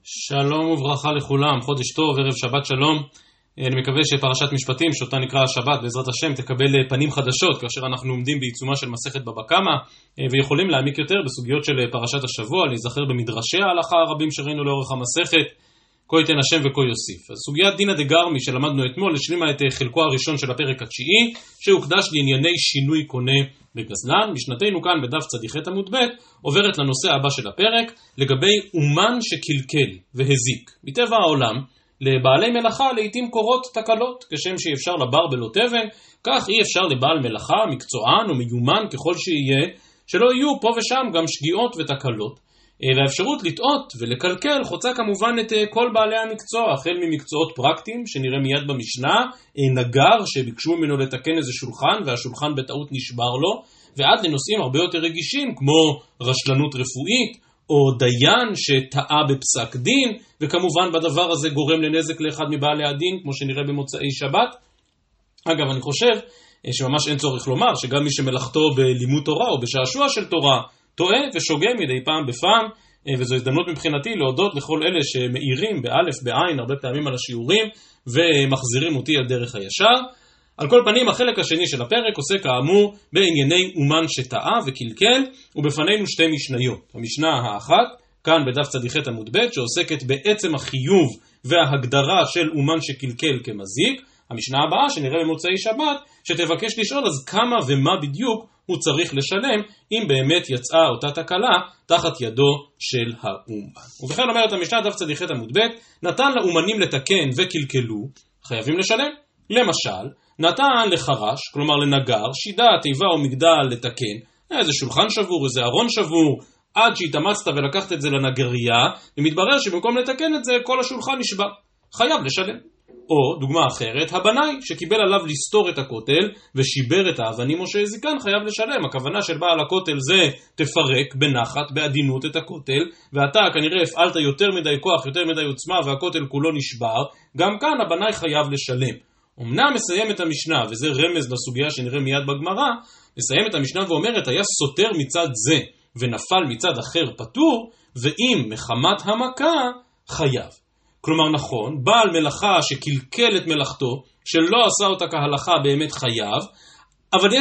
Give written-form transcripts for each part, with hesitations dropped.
שלום וברכה לכולם, חודש טוב, ערב שבת שלום. אני מקווה שפרשת משפטים, שאותה נקרא השבת בעזרת השם, תקבל פנים חדשות כאשר אנחנו עומדים בעיצומה של מסכת בבא קמא, ויכולים להעמיק יותר בסוגיות של פרשת השבוע, להיזכר במדרשי ההלכה הרבים שראינו לאורך המסכת. כה ייתן השם וכה יוסיף. אז סוגיית דינא דגרמי שלמדנו אתמול השלימה את חלקו הראשון של הפרק התשיעי, שהוקדש לענייני שינוי קונה בגזלן. משנתנו כאן בדף צדיחת עמוד ב' עוברת לנושא הבא של הפרק, לגבי אומן שקלקל והזיק. מטבע העולם, לבעלי מלאכה לעתים קורות תקלות, כשם שאי אפשר לבר בלא תבן, כך אי אפשר לבעל מלאכה, מקצוען או מיומן ככל שיהיה, שלא יהיו פה ושם גם שגיאות ותקלות. והאפשרות לטעות ולקלקל חוצה כמובן את כל בעלי המקצוע, החל ממקצועות פרקטיים שנראה מיד במשנה, נגר שביקשו ממנו לתקן איזה שולחן והשולחן בטעות נשבר לו, ועד לנושאים הרבה יותר רגישים כמו רשלנות רפואית או דיין שטעה בפסק דין, וכמובן בדבר הזה גורם לנזק לאחד מבעלי הדין כמו שנראה במוצאי שבת. אגב, אני חושב שממש אין צורך לומר שגם מי שמלאכתו בלימוד תורה או בשעשוע של תורה טועה ושוגה מדי פעם בפעם, וזו הזדמנות מבחינתי להודות לכל אלה שמאירים באלף בעין הרבה פעמים על השיעורים ומחזירים אותי על דרך הישר. על כל פנים, החלק השני של הפרק עוסק כאמור בענייני אומן שטעה וקלקל, ובפנינו שתי משניות. המשנה האחת, כאן בדף צדיחת עמוד ב', שעוסקת בעצם החיוב וההגדרה של אומן שקלקל כמזיק. המשנה הבאה שנראה במוצאי שבת, שתבקש לשאול אז כמה ומה בדיוק הוא צריך לשלם אם באמת יצאה אותה תקלה תחת ידו של האומן. ובכן אומרת המשנה דף צדיחת עמוד ב', נתן לאומנים לתקן וקלקלו, חייבים לשלם. למשל, נתן לחרש, כלומר לנגר, שידה, תיבה או מגדל לתקן, איזה שולחן שבור, איזה ארון שבור, עד שהתאמצת ולקחת את זה לנגרייה, ומתברר שבמקום לתקן את זה כל השולחן נשבר, חייב לשלם. או דוגמה אחרת, הבנאי שקיבל עליו לסתור את הכותל ושיבר את האבנים או שהזיקן חייב לשלם. הכוונה של בעל הכותל זה תפרק בנחת, בעדינות את הכותל, ואתה כנראה הפעלת יותר מדי כוח, יותר מדי עוצמה והכותל כולו נשבר, גם כאן הבנאי חייב לשלם. אמנם מסיים את המשנה, וזה רמז לסוגיה שנראה מיד בגמרא, מסיים את המשנה ואומרת היה סותר מצד זה ונפל מצד אחר פטור, ואם מחמת המכה חייב. כלומר נכון, בעל מלאכה שקלקל את מלאכתו, שלא עשה אותה כהלכה באמת חייב, אבל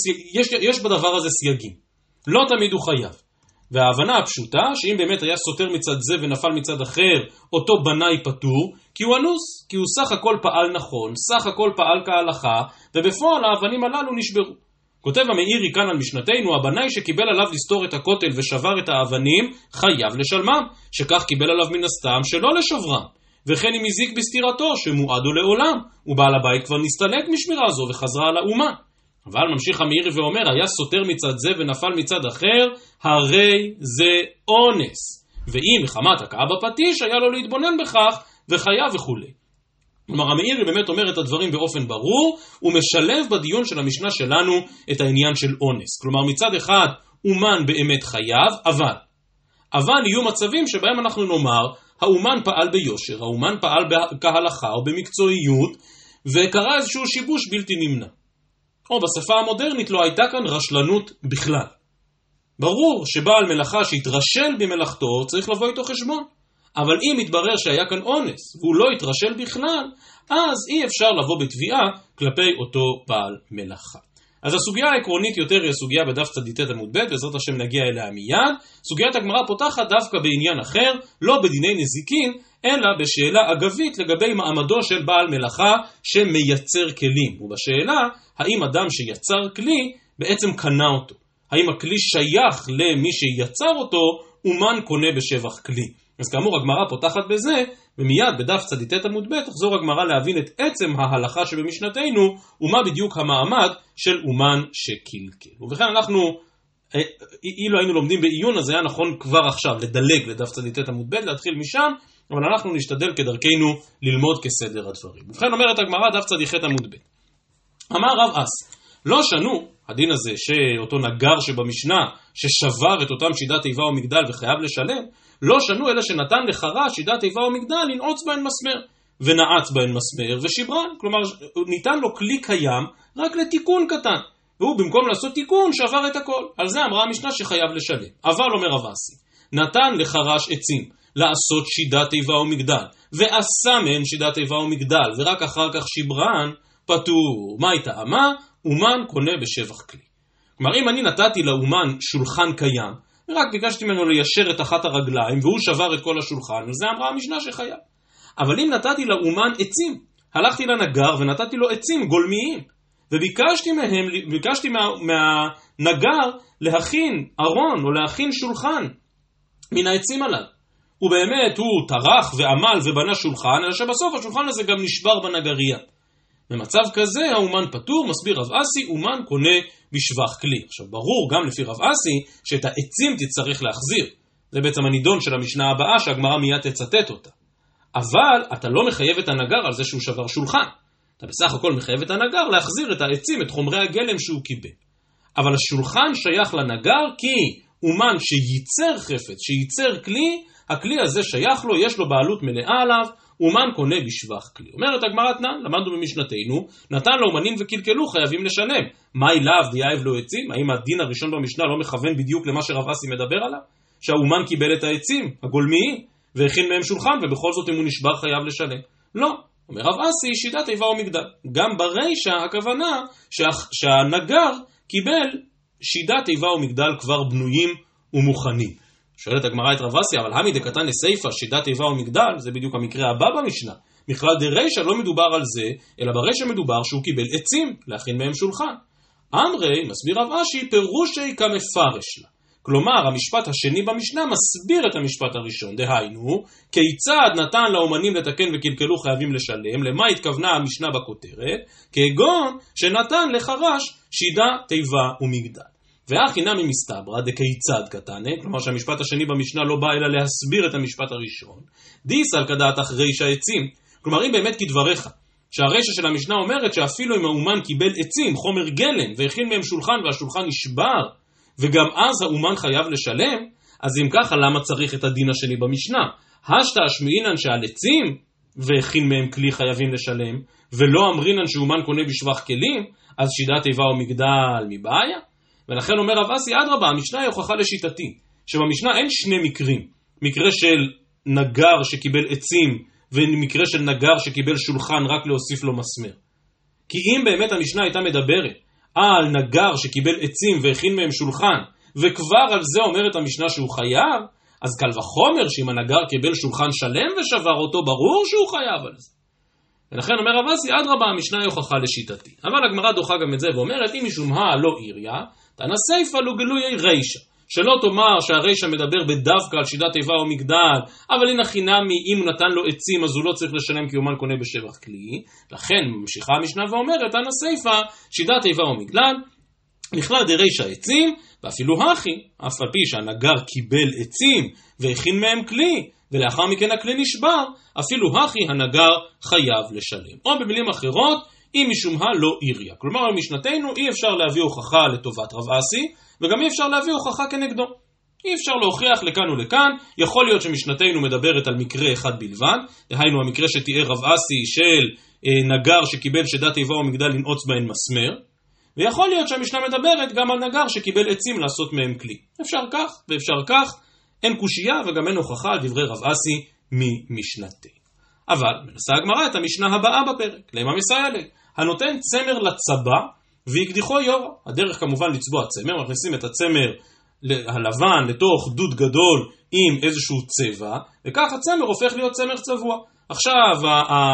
יש בדבר הזה סייגים. לא תמיד הוא חייב. וההבנה הפשוטה, שאם באמת היה סותר מצד זה ונפל מצד אחר, אותו בנאי פטור, כי הוא אנוס, כי הוא סך הכל פעל נכון, סך הכל פעל כהלכה, ובפועל האבנים הללו נשברו. כותב המאירי כאן על משנתנו, הבנאי שקיבל עליו לסתור את הכותל ושבר את האבנים, חייב לשלמם, שכך קיבל עליו מן הסתם שלא לשברם. וכן אם הזיק בסתירתו, שמועדו לעולם, ובעל הבית כבר נסתלק משמירה זו וחזרה על האומן. אבל ממשיך המאירי ואומר, היה סותר מצד זה ונפל מצד אחר, הרי זה אונס. ואם מחמת הכאה בפטיש, היה לו להתבונן בכך, וחייב וכו'. כלומר, המאירי באמת אומר את הדברים באופן ברור, הוא משלב בדיון של המשנה שלנו את העניין של אונס. כלומר, מצד אחד, אומן באמת חייב, אבל יהיו מצבים שבהם אנחנו נאמר, האומן פעל ביושר, האומן פעל כהלכה או במקצועיות, וקרה איזשהו שיבוש בלתי נמנע. או בשפה המודרנית לא הייתה כאן רשלנות בכלל. ברור שבעל מלאכה שהתרשל במלאכתו צריך לבוא איתו חשבון. אבל אם יתברר שהיה כאן אונס והוא לא התרשל בכלל, אז אי אפשר לבוא בתביעה כלפי אותו בעל מלאכה. אז הסוגיה העקרונית יותר היא הסוגיה בדף צדיחת עמוד ב', בעזרת השם נגיע אליה מיד. סוגיית הגמרא פותחת דווקא בעניין אחר, לא בדיני נזיקין, אלא בשאלה אגבית לגבי מעמדו של בעל מלאכה שמייצר כלים. ובשאלה, האם אדם שיצר כלי בעצם קנה אותו? האם הכלי שייך למי שיצר אותו, אומן קונה בשבח כלי? אז כאמור הגמרא פותחת בזה, ומיד בדף צדיחת עמוד ב' תחזור הגמרא להבין את עצם ההלכה שבמשנתנו, ומה בדיוק המעמד של אומן שקלקל. ובכן אנחנו, אילו היינו לומדים בעיון, אז היה נכון כבר עכשיו לדלג לדף צדיחת עמוד ב', להתחיל משם, אבל אנחנו נשתדל כדרכנו ללמוד כסדר הדברים. ובכן אומרת הגמרא דף צדיחת עמוד ב'. אמר רב אס, לא שנו, הדין הזה שאותו נגר שבמשנה, ששבר את אותם שידת תיבה או מגדל וחייב לשלם, לא שנו אלא שנתן לחרש שידת תיבה או מגדל לנעוץ בהן מסמר, ונעץ בהן מסמר ושיברן. כלומר ניתן לו כלי קיים רק לתיקון קטן, והוא במקום לעשות תיקון שבר את הכל. על זה אמרה המשנה שחייב לשלם. אבל אומר רב אסי, נתן לחרש עצים לעשות שידת תיבה ומגדל, ועשה מהן שידת תיבה ומגדל, ורק אחר כך שיברן, פטור. מה הייתה אמה? אומן קונה בשבח כלי. כלומר, אם אני נתתי לאומן שולחן קיים, ורק ביקשתי ממנו ליישר את אחת הרגליים, והוא שבר את כל השולחן, וזה אמרה המשנה שחייב. אבל אם נתתי לאומן עצים, הלכתי לנגר ונתתי לו עצים גולמיים, וביקשתי מהנגר להכין ארון או להכין שולחן מן העצים עליו. ובאמת הוא טרח ועמל ובנה שולחן, אלא שבסוף השולחן הזה גם נשבר בנגריה. במצב כזה האומן פטור, מסביר רב אסי, אומן קונה בשבח כלי. עכשיו ברור גם לפי רב אסי שאת העצים תצטרך להחזיר. זה בעצם הנידון של המשנה הבאה שהגמרא מיד תצטט אותה. אבל אתה לא מחייב את הנגר על זה שהוא שבר שולחן. אתה בסך הכל מחייב את הנגר להחזיר את העצים, את חומרי הגלם שהוא קיבל. אבל השולחן שייך לנגר כי אומן שייצר חפץ, שייצר כלי, הכלי הזה שייך לו, יש לו בעלות מלאה עליו, אומן קונה בשבח כלי. אומרת הגמרא תנן, למדנו במשנתנו, נתן לאומנים וקלקלו, חייבים לשלם. מהי לאו דייב לו עצים? האם הדין הראשון במשנה לא מכוון בדיוק למה שרב אסי מדבר עליו? שהאומן קיבל את העצים הגולמיים והכין מהם שולחן, ובכל זאת אם הוא נשבר חייב לשלם. לא. אומר רב אסי, שידת תיבה ומגדל. גם ברישה הכוונה שהנגר קיבל שידת תיבה ומגדל כבר בנויים ומוכנים. שואלת הגמרא את רב אסי, אבל המי דקתן לסייפה, שידת תיבה ומגדל, זה בדיוק המקרה הבא במשנה. בכלל דרישה לא מדובר על זה, אלא ברישה מדובר שהוא קיבל עצים להכין מהם שולחן. אמרי, מסביר רב אשי, פירושי כמפרש לה. כלומר, המשפט השני במשנה מסביר את המשפט הראשון. דהיינו, כיצד נתן לאומנים לתקן וקלקלו חייבים לשלם, למה התכוונה המשנה בכותרת, כגון שנתן לחרש שידה תיבה ומגדל. והחינמי מסתברא דכיצד קטנה, כלומר שהמשפט השני במשנה לא בא אלא להסביר את המשפט הראשון, דיסל כדעתך רישא עצים. כלומר, אם באמת כדבריך, שהרישא של המשנה אומרת שאפילו אם האומן קיבל עצים, חומר גלם, והכין מהם שולחן והשולחן נשבר, וגם אז האומן חייב לשלם, אז אם ככה, למה צריך את הדין השני במשנה? השתא אשמעינן שעל עצים והכין מהם כלי חייבים לשלם, ולא אמרינן שאומן קונה בשבח כלים, אז שידת תיבה ומגדל מבעיה? ולכן אומר רב אסי, אדרבה, המשנה היא הוכחה לשיטתי, שבמשנה אין שני מקרים, מקרה של נגר שקיבל עצים, ומקרה של נגר שקיבל שולחן רק להוסיף לו מסמר. כי אם באמת המשנה הייתה מדברת על נגר שקיבל עצים והכין מהם שולחן, וכבר על זה אומרת המשנה שהוא חייב, אז קל וחומר שאם הנגר קיבל שולחן שלם ושבר אותו, ברור שהוא חייב על זה. ולכן אומר רב אסי, אדרבה, המשנה היא הוכחה לשיטתי. אבל הגמרא דוחה גם את זה ואומרת, אם משום לא עיריה, תנא סייפא לו גלויי רישא. שלא תאמר שהרישא מדבר בדווקא על שידת תיבה או מגדל, אבל הנה חינמי, אם הוא נתן לו עצים אז הוא לא צריך לשלם כי אומן קונה בשבח כלי. לכן ממשיכה המשנה ואומרת, תנא סייפא, שידת תיבה או מגדל, בכלל דרישא עצים, ואפילו הכי, אף על פי שהנגר קיבל עצים והכין מהם כלי, ולאחר מכן הכלי נשבר, אפילו הכי הנגר חייב לשלם. או במילים אחרות, אם משום לא עיריה. כלומר, במשנתנו אי אפשר להביא הוכחה לטובת רב אסי, וגם אי אפשר להביא הוכחה כנגדו. אי אפשר להוכיח לכאן ולכאן, יכול להיות שמשנתנו מדברת על מקרה אחד בלבד, דהיינו המקרה שתיאר רב אסי של נגר שקיבל שידת תיבה ומגדל לנעוץ בהן מסמר, ויכול להיות שהמשנה מדברת גם על נגר שקיבל עצים לעשות מהם כלי. אפשר כך ואפשר כך, אין קושייה וגם אין הוכחה על דברי רב אסי ממשנתנו. אבל מנסה הגמרא את המשנה הבאה בפרק, למה מסייע לי? הנותן צמר לצבא ויקדיחו יורה. הדרך כמובן לצבוע צמר, מכניסים את הצמר הלבן לתוך דוד גדול עם איזשהו צבע, וכך הצמר הופך להיות צמר צבוע. עכשיו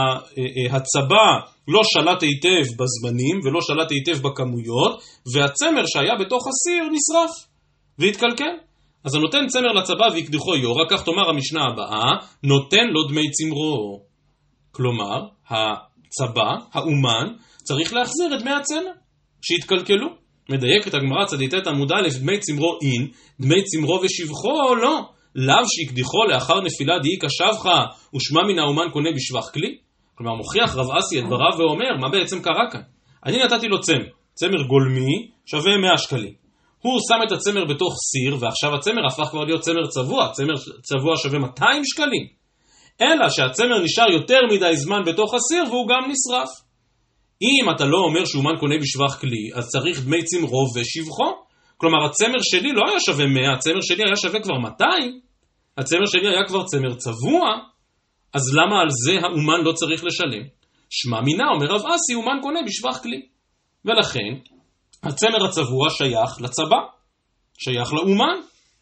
הצבא לא שלט היטב בזמנים ולא שלט היטב בכמויות, והצמר שהיה בתוך הסיר נשרף והתקלקל. אז הנותן צמר לצבא ויקדיחו יורה, כך תאמר המשנה הבאה, נותן לו דמי צמרו. כלומר, הצבא, האומן, צריך להחזיר את דמי הצמר שהתקלקלו. מדייקת הגמרא צדיתת עמוד א', דמי צמרו אין, דמי צמרו ושבחו לא. לאו שיקדיחו לאחר נפילה דאיכא שבחה ושמע מן האומן קונה בשבח כלי. כלומר, מוכיח רב אסי את דבריו ואומר, מה בעצם קרה כאן? אני נתתי לו צמר גולמי שווה 100 שקלים. הוא שם את הצמר בתוך סיר, ועכשיו הצמר הפך כבר להיות צמר צבוע. צמר צבוע שווה 200 שקלים. אלא שהצמר נשאר יותר מדי זמן בתוך הסיר, והוא גם נשרף. אם אתה לא אומר שאומן קונה בשבח כלי, אז צריך דמי צמרו ושבחו. כלומר, הצמר שלי לא היה שווה 100, הצמר שלי היה שווה כבר 200. הצמר שלי היה כבר צמר צבוע, אז למה על זה האומן לא צריך לשלם? שמע מינה, אומר רב אסי, אומן קונה בשבח כלי. ולכן, הצמר הצבוע שייך לצבא, שייך לאומן,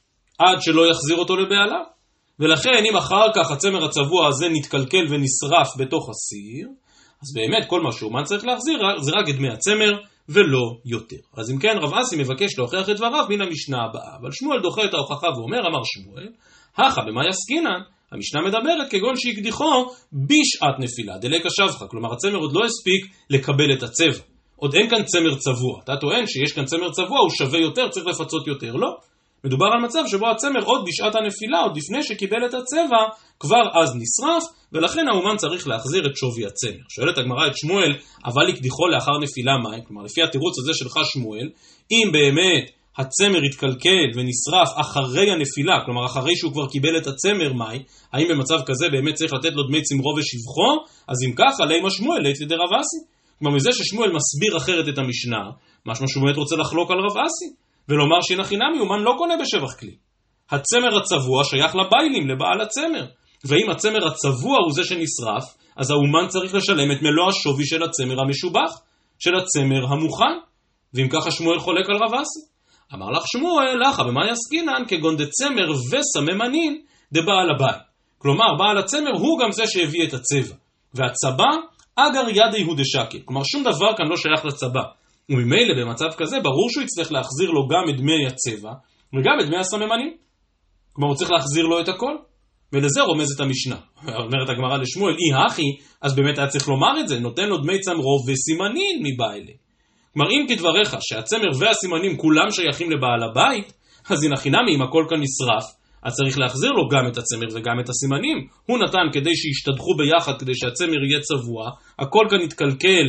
עד שלא יחזיר אותו לבעליו. ולכן, אם אחר כך הצמר הצבוע הזה נתקלקל ונשרף בתוך הסיר, אז באמת כל מה שאומן צריך להחזיר זה רק את דמי הצמר ולא יותר. אז אם כן, רב אסי מבקש להוכיח את דבריו מן המשנה הבאה. אבל שמואל דוחה את ההוכחה ואומר, אמר שמואל, הכה במה יסקינן? המשנה מדברת כגון שיקדיחו בשעת נפילה, דלקה שבחה. כלומר, הצמר עוד לא הספיק לקבל את הצבע. עוד אין כאן צמר צבוע. אתה טוען שיש כאן צמר צבוע, הוא שווה יותר, צריך לפצות יותר. לא. מדובר על מצב שבו הצמר עוד בשעת הנפילה, עוד לפני שקיבל את הצבע, כבר אז נשרף, ולכן האומן צריך להחזיר את שווי הצמר. שואלת הגמרא את שמואל, אבל יקדיחו לאחר נפילה מים? כלומר, לפי התירוץ הזה שלך שמואל, אם באמת הצמר התקלקל ונשרף אחרי הנפילה, כלומר אחרי שהוא כבר קיבל את הצמר מים, האם במצב כזה באמת צריך לתת לו דמי צמרו ושבחו? אז אם כך, עלי מה שמואל לית לידי רב אסי. כלומר, מזה ששמואל מסביר אחרת את המשנה, משמע שהוא באמת רוצה לחלוק על רב אסי, ולומר שהנה חינמי, אומן לא קונה בשבח כלי. הצמר הצבוע שייך לביילים, לבעל הצמר. ואם הצמר הצבוע הוא זה שנשרף, אז האומן צריך לשלם את מלוא השווי של הצמר המשובח, של הצמר המוכן. ואם ככה שמואל חולק על רב אסי. אמר לך שמואל, לך במה יסקינן כגון דצמר וסממנין דבעל הבית. כלומר, בעל הצמר הוא גם זה שהביא את הצבע. והצבא, אגר ידי הוא דשקל. כלומר, שום דבר כאן לא שייך לצבא. וממילא במצב כזה, ברור שהוא יצטרך להחזיר לו גם את דמי הצבע, וגם את דמי הסממנים. כלומר, הוא צריך להחזיר לו את הכל. ולזה רומזת המשנה. אומרת הגמרא לשמואל, אי הכי, אז באמת היה צריך לומר את זה, נותן לו דמי צמרו וסימנין מבעלה. כלומר, אם כדבריך שהצמר והסימנים כולם שייכים לבעל הבית, אז הנה חינמי, אם הכל כאן נשרף, אז צריך להחזיר לו גם את הצמר וגם את הסימנים. הוא נתן כדי שישתדחו ביחד, כדי שהצמר יהיה צבוע, הכל כאן יתקלקל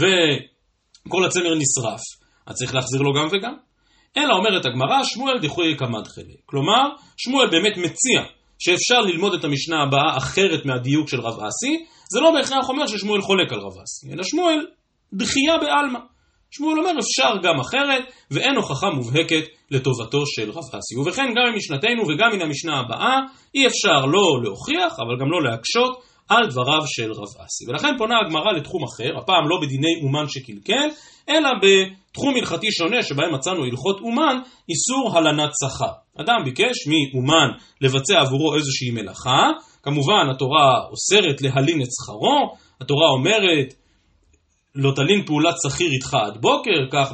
וכל הצמר נשרף, אז צריך להחזיר לו גם וגם. אלא אומרת הגמרא, שמואל דחוי כמד חלק. כלומר, שמואל באמת מציע שאפשר ללמוד את המשנה הבאה אחרת מהדיוק של רב אסי. זה לא בהכרח אומר ששמואל חולק על רב אסי, אלא שמואל דחייה בעלמא. שמואל אומר אפשר גם אחרת, ואין הוכחה מובהקת לטובתו של רב אסי. ובכן גם ממשנתנו וגם מן המשנה הבאה, אי אפשר לא להוכיח, אבל גם לא להקשות על דבריו של רב אסי. ולכן פונה הגמרא לתחום אחר, הפעם לא בדיני אומן שקלקל, אלא בתחום הלכתי שונה שבהם מצאנו הלכות אומן, איסור הלנת שכר. אדם ביקש מאומן לבצע עבורו איזושהי מלאכה, כמובן התורה אוסרת להלין את שכרו, התורה אומרת לא תלין פעולת שכיר איתך עד בוקר, כך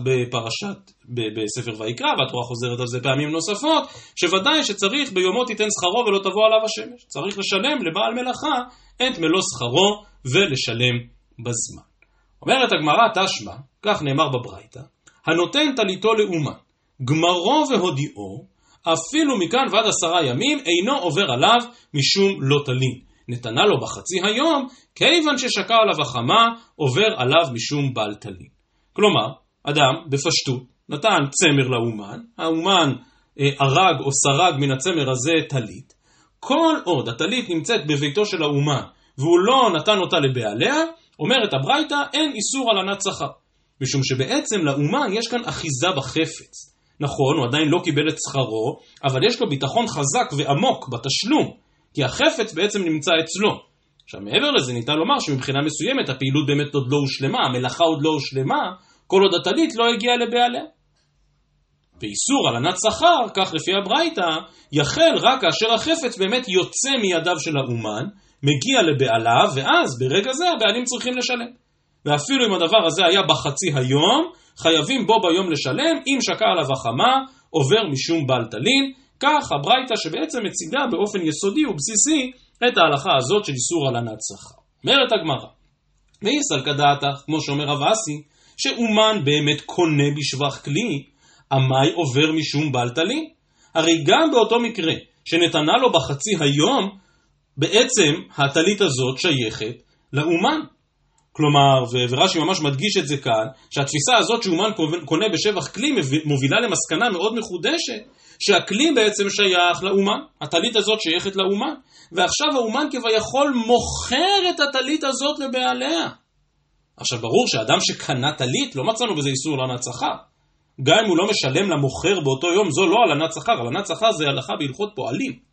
בספר ויקרא, והתורה חוזרת על זה פעמים נוספות, שוודאי שצריך ביומו תיתן שכרו ולא תבוא עליו השמש. צריך לשלם לבעל מלאכה את מלוא שכרו ולשלם בזמן. אומרת הגמרא תשמע, כך נאמר בברייתא, הנותן טליתו לאומן, גמרו והודיעו, אפילו מכאן ועד 10 ימים אינו עובר עליו משום לא תלין. נתנה לו בחצי היום, כיוון ששקע עליו החמה, עובר עליו משום בל תלין. כלומר, אדם בפשטות נתן צמר לאומן, האומן הרג או סרג מן הצמר הזה טלית, כל עוד הטלית נמצאת בביתו של האומן, והוא לא נתן אותה לבעליה, אומרת הברייתא, אין איסור הלנת שכר. משום שבעצם לאומן יש כאן אחיזה בחפץ. נכון, הוא עדיין לא קיבל את שכרו, אבל יש לו ביטחון חזק ועמוק בתשלום, כי החפץ בעצם נמצא אצלו. עכשיו מעבר לזה ניתן לומר שמבחינה מסוימת הפעילות באמת עוד לא הושלמה, המלאכה עוד לא הושלמה, כל עוד הטלית לא הגיעה לבעליה. ואיסור הלנת שכר, כך לפי הברייתא, יחל רק כאשר החפץ באמת יוצא מידיו של האומן, מגיע לבעליו, ואז ברגע זה הבעלים צריכים לשלם. ואפילו אם הדבר הזה היה בחצי היום, חייבים בו ביום לשלם, אם שקע עליו החמה, עובר משום בל תלין. כך הברייתא שבעצם מציגה באופן יסודי ובסיסי את ההלכה הזאת של איסור הלנת שכר. אומרת הגמרא, ויסל כדעתך, כמו שאומר רב אסי, שאומן באמת קונה בשבח כלי, עמי עובר משום בל תלין. הרי גם באותו מקרה שנתנה לו בחצי היום, בעצם הטלית הזאת שייכת לאומן. כלומר, ורש"י ממש מדגיש את זה כאן, שהתפיסה הזאת שאומן קונה בשבח כלי מובילה למסקנה מאוד מחודשת, שהכלי בעצם שייך לאומן, הטלית הזאת שייכת לאומן, ועכשיו האומן כביכול מוכר את הטלית הזאת לבעליה. עכשיו ברור שאדם שקנה טלית, לא מצאנו בזה איסור הלנת שכר. גם אם הוא לא משלם למוכר באותו יום, זו לא הלנת שכר, הלנת שכר זה הלכה בהלכות פועלים.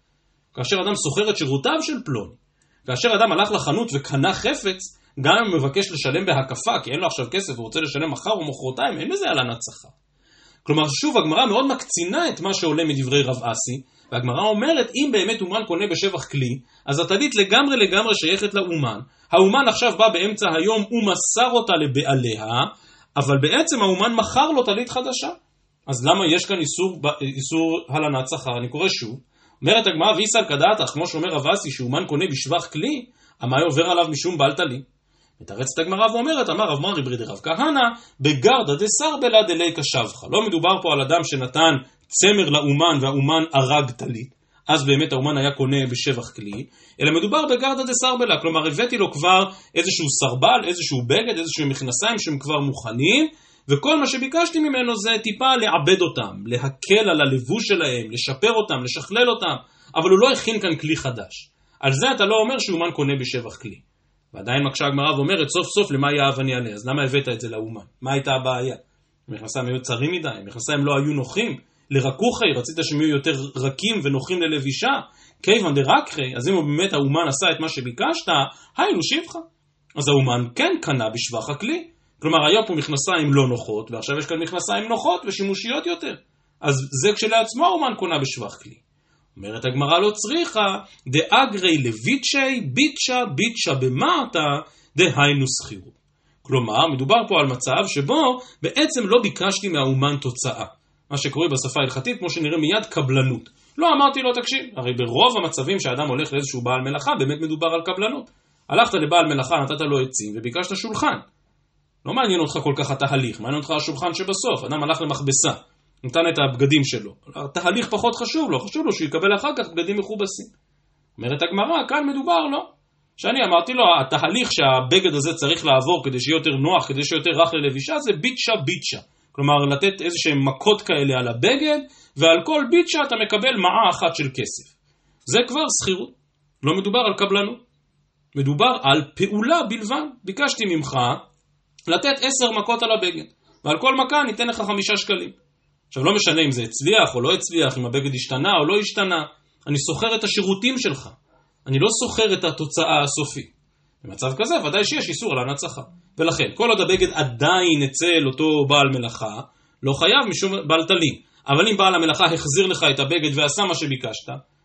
כאשר אדם סוחר את שירותיו של פלוני, כאשר אדם הלך לחנות וקנה חפץ, גם אם הוא מבקש לשלם בהקפה, כי אין לו עכשיו כסף והוא רוצה לשלם מחר או מחרתיים, אין בזה הלנת שכר. כלומר, שוב, הגמרא מאוד מקצינה את מה שעולה מדברי רב אסי, והגמרא אומרת, אם באמת אומן קונה בשבח כלי, אז הטלית לגמרי שייכת לאומן. האומן עכשיו בא באמצע היום ומסר אותה לבעליה, אבל בעצם האומן מכר לו טלית חדשה. אז למה יש כאן איסור הלנת שכר? אני קורא שוב. אומרת הגמרא, ויסל כדעתך, כמו שאומר רב אסי, שאומן קונה בשבח כלי, המאי עובר עליו משום בעל טלית. מתרצת הגמרא ואומרת, אמר רב מרי ברי דרב כהנא, בגרדא דסרבלה דליקא שבחה. לא מדובר פה על אדם שנתן צמר לאומן והאומן הרג טלית, אז באמת האומן היה קונה בשבח כלי, אלא מדובר בגרדא דסרבלה, כלומר הבאתי לו כבר איזשהו סרבל, איזשהו בגד, איזשהו מכנסיים שהם כבר מוכנים, וכל מה שביקשתי ממנו זה טיפה לעבד אותם, להקל על הלבוש שלהם, לשפר אותם, לשכלל אותם, אבל הוא לא הכין כאן כלי חדש. על זה אתה לא אומר שאומן קונה בשבח כלי. ועדיין מקשה הגמרא ואומרת, סוף סוף למה יאהב אני עליה, אז למה הבאת את זה לאומן? מה הייתה הבעיה? המכנסיים היו צרים מדי, המכנסיים לא היו נוחים, לרקוחי, רצית שהם יהיו יותר רכים ונוחים ללבישה, כיוון דרקחי, אז אם באמת האומן עשה את מה שביקשת, היינו שבחה. אז האומן כן קנה בשבח הכלי, כלומר היה פה מכנסיים לא נוחות, ועכשיו יש כאן מכנסיים נוחות ושימושיות יותר, אז זה כשלעצמו האומן קונה בשבח כלי. אומרת הגמרא לא צריכה, דאגרי לביצ'י, ביצ'ה במעתה, דהיינו שכירות. כלומר, מדובר פה על מצב שבו בעצם לא ביקשתי מהאומן תוצאה. מה שקורה בשפה ההלכתית, כמו שנראה מיד, קבלנות. לא אמרתי לו, תקשיב, הרי ברוב המצבים שהאדם הולך לאיזשהו בעל מלאכה, באמת מדובר על קבלנות. הלכת לבעל מלאכה, נתת לו עצים וביקשת שולחן. לא מעניין אותך כל כך התהליך, מעניין אותך השולחן שבסוף. אדם הלך למכבסה, נתן את הבגדים שלו. התהליך פחות חשוב לו, חשוב לו שיקבל אחר כך בגדים מכובסים. אומרת הגמרא, כאן מדובר לא. שאני אמרתי לו, התהליך שהבגד הזה צריך לעבור כדי שיהיה יותר נוח, כדי שיהיה יותר רך ללבישה, זה ביצ'ה. כלומר, לתת איזשהם מכות כאלה על הבגד, ועל כל ביצ'ה אתה מקבל מעה אחת של כסף. זה כבר שכירות. לא מדובר על קבלנות. מדובר על פעולה בלבד. ביקשתי ממך לתת 10 מכות על הבגד, ועל כל מכה ניתן לך 5 שקלים. עכשיו לא משנה אם זה הצליח או לא הצליח, אם הבגד השתנה או לא השתנה, אני סוחר את השירותים שלך. אני לא סוחר את התוצאה הסופית. במצב כזה ודאי שיש איסור הלנת שכר. ולכן, כל עוד הבגד עדיין אצל אותו בעל מלאכה, לא חייב משום בעל טלית. אבל אם בעל המלאכה החזיר לך את הבגד ועשה מה שביקשת,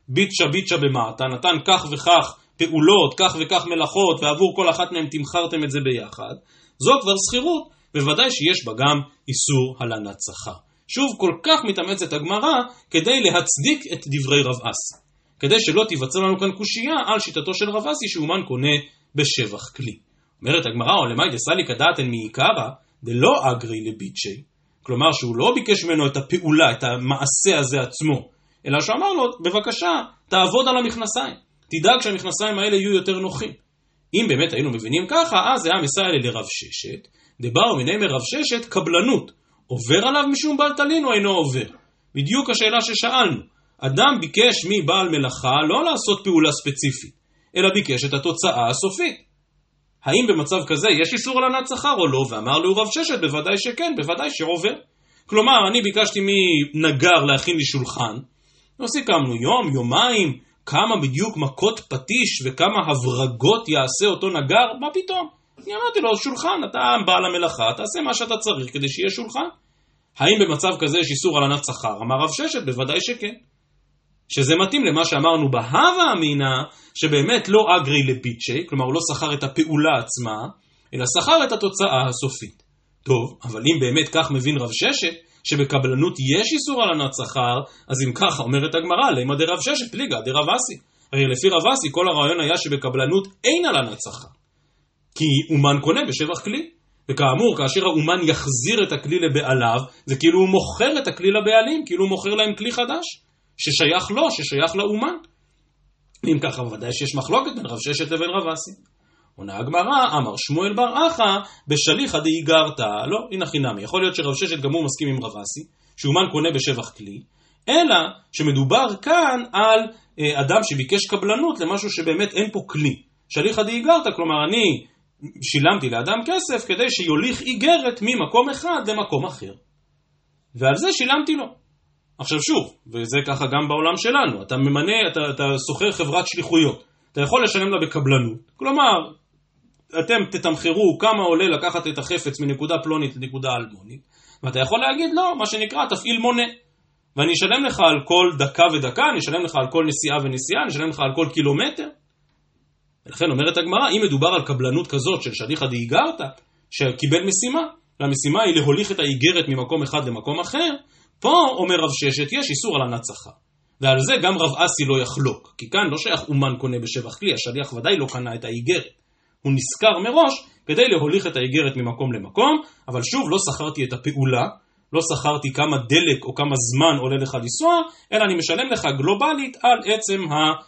ביצ'ה במעתה, נתן כך וכך פעולות, כך וכך מלאכות, ועבור כל אחת מהם תמחרתם את זה ביחד, זו כבר שכירות, בוודאי שיש בה גם איסור הלנת שכר. שוב, כל כך מתאמצת הגמרא כדי להצדיק את דברי רב אסי, כדי שלא תיווצר לנו כאן קושייה על שיטתו של רב אסי שאומן קונה בשבח כלי. אומרת הגמרא, או למאי דסלי כדעתן מעיקרא דלא אגרי לביצ'י, כלומר שהוא לא ביקש ממנו את הפעולה, את המעשה הזה עצמו, אלא שאמר לו, בבקשה, תעבוד על המכנסיים, תדאג שהמכנסיים האלה יהיו יותר נוחים. אם באמת היינו מבינים ככה, אז זה היה מסייע לרב ששת, דבאו מיני מרב ששת קבלנות, עובר עליו משום בעל טלין או אינו עובר? בדיוק השאלה ששאלנו. אדם ביקש מבעל מלאכה לא לעשות פעולה ספציפית, אלא ביקש את התוצאה הסופית. האם במצב כזה יש איסור הלנת שכר או לא? ואמר לו רב ששת, בוודאי שכן, בוודאי שעובר. כלומר, אני ביקשתי מנגר להכין לי שולחן, וסיכמנו יום, יומיים, כמה בדיוק מכות פטיש וכמה הברגות יעשה אותו נגר, מה פתאום? אני אמרתי לו, שולחן, אתה בעל המלאכה, תעשה מה שאתה צריך כדי שיהיה שולחן. האם במצב כזה יש איסור הלנת שכר? אמר רב ששת, בוודאי שכן. שזה מתאים למה שאמרנו בהווה אמינה, שבאמת לא אגרי לביצ'י, כלומר הוא לא שכר את הפעולה עצמה, אלא שכר את התוצאה הסופית. טוב, אבל אם באמת כך מבין רב ששת, שבקבלנות יש איסור הלנת שכר, אז אם ככה אומרת הגמרא, למה דרב ששת פליגה דרב אסי. הרי לפי רב אסי כל הרעיון היה שבקבלנות אין הלנת שכר, כי אומן קונה בשבח כלי. וכאמור, כאשר האומן יחזיר את הכלי לבעליו, זה כאילו הוא מוכר את הכלי לבעלים, כאילו הוא מוכר להם כלי חדש, ששייך לו, ששייך לאומן. אם ככה, ודאי שיש מחלוקת בין רב ששת לבין רב אסי. עונה הגמרא, אמר שמואל בר אחא, בשליחא דאיגרתא, לא, הנה חינמי. יכול להיות שרב ששת גם הוא מסכים עם רב אסי, שאומן קונה בשבח כלי, אלא שמדובר כאן על אדם שביקש קבלנות למשהו שבאמת אין פה כלי. שליחא דאיגרתא, כלומר אני שילמתי לאדם כסף כדי שיוליך איגרת ממקום אחד למקום אחר. ועל זה שילמתי לו. עכשיו שוב, וזה ככה גם בעולם שלנו, אתה ממנה, אתה סוחר חברת שליחויות, אתה יכול לשלם לה בקבלנות, כלומר, אתם תתמחרו כמה עולה לקחת את החפץ מנקודה פלונית לנקודה אלמונית, ואתה יכול להגיד לא, מה שנקרא תפעיל מונה, ואני אשלם לך על כל דקה ודקה, אני אשלם לך על כל נסיעה ונסיעה, אני אשלם לך על כל קילומטר. ולכן אומרת הגמרא, אם מדובר על קבלנות כזאת של שליחא דאיגרתא, שקיבל משימה, והמשימה היא להוליך את האיגרת ממקום אחד למקום אחר, פה אומר רב ששת, יש איסור על הלנת שכר. ועל זה גם רב אסי לא יחלוק, כי כאן לא שייך אומן קונה בשבח כלי, השליח ודאי לא קנה את האיגרת. הוא נזכר מראש כדי להוליך את האיגרת ממקום למקום, אבל שוב לא שכרתי את הפעולה, לא שכרתי כמה דלק או כמה זמן עולה לך לנסוע, אלא אני משלם לך גלובלית על עצם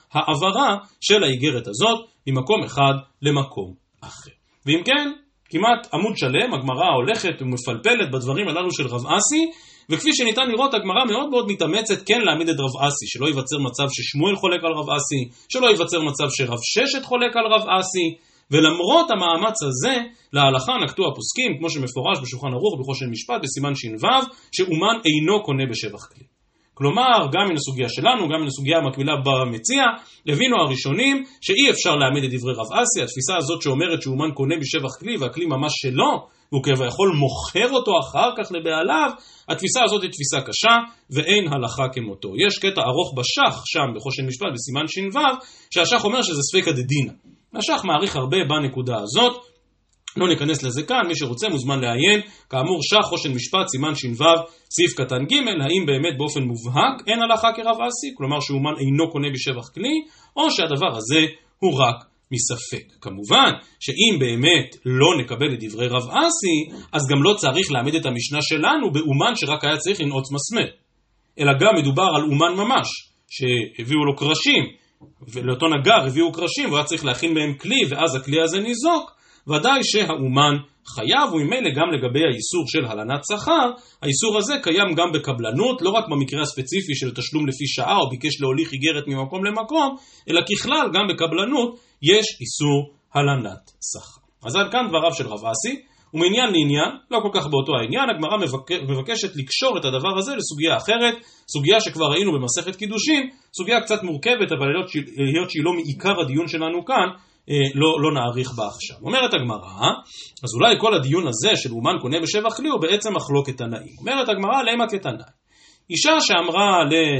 העברה של האיגרת הזאת ממקום אחד למקום אחר. ואם כן, כמעט עמוד שלם, הגמרא הולכת ומפלפלת בדברים הללו של רב אסי, וכפי שניתן לראות, הגמרא מאוד מאוד מתאמצת כן להעמיד את רב אסי, שלא ייווצר מצב ששמואל חולק על רב אסי, שלא ייווצר מצב שרב ששת חולק על רב אסי, ולמרות המאמץ הזה, להלכה נקטו הפוסקים, כמו שמפורש בשולחן ערוך בחושן משפט, בסימן ש"ו, שאומן אינו קונה בשבח כלי. כלומר, גם מן הסוגיה שלנו, גם מן הסוגיה המקבילה במציע, הבינו הראשונים שאי אפשר להעמיד את דברי רב אסי, התפיסה הזאת שאומרת שאומן קונה בשבח כלי, והכלי ממש שלו, והוא כביכול מוכר אותו אחר כך לבעליו, התפיסה הזאת היא תפיסה קשה, ואין הלכה כמותו. יש קטע ארוך בשח, שם בחושן משפט, בסימן ש"ו, שהשח אומר שזה ספקא דדינא. השח מעריך הרבה בנקודה הזאת, לא ניכנס לזה כאן, מי שרוצה מוזמן לעיין, כאמור שח חושן משפט, סימן ש"ו, סעיף קטן ג', האם באמת באופן מובהק אין הלכה כרב אסי, כלומר שאומן אינו קונה בשבח כלי, או שהדבר הזה הוא רק מספק. כמובן שאם באמת לא נקבל את דברי רב אסי, אז גם לא צריך להעמיד את המשנה שלנו באומן שרק היה צריך לנעוץ מסמר, אלא גם מדובר על אומן ממש, שהביאו לו קרשים, ולאותו נגר הביאו קרשים, והוא היה צריך להכין מהם כלי, ואז הכלי הזה ניזוק, ודאי שהאומן חייב, וממילא גם לגבי האיסור של הלנת שכר, האיסור הזה קיים גם בקבלנות, לא רק במקרה הספציפי של תשלום לפי שעה, או ביקש להוליך איגרת ממקום למקום, אלא ככלל גם בקבלנות יש איסור הלנת שכר. אז עד כאן דבריו של רב אסי, ומעניין לעניין, לא כל כך באותו העניין, הגמרא מבקשת לקשור את הדבר הזה לסוגיה אחרת, סוגיה שכבר ראינו במסכת קידושין, סוגיה קצת מורכבת, אבל היות שהיא לא מעיקר הדיון שלנו כאן, לא נאריך בה עכשיו. אומרת הגמרא, אז אולי כל הדיון הזה של אומן קונה בשבח כלי הוא בעצם מחלוקת תנאים. אומרת הגמרא, למה כתנאי? אישה שאמרה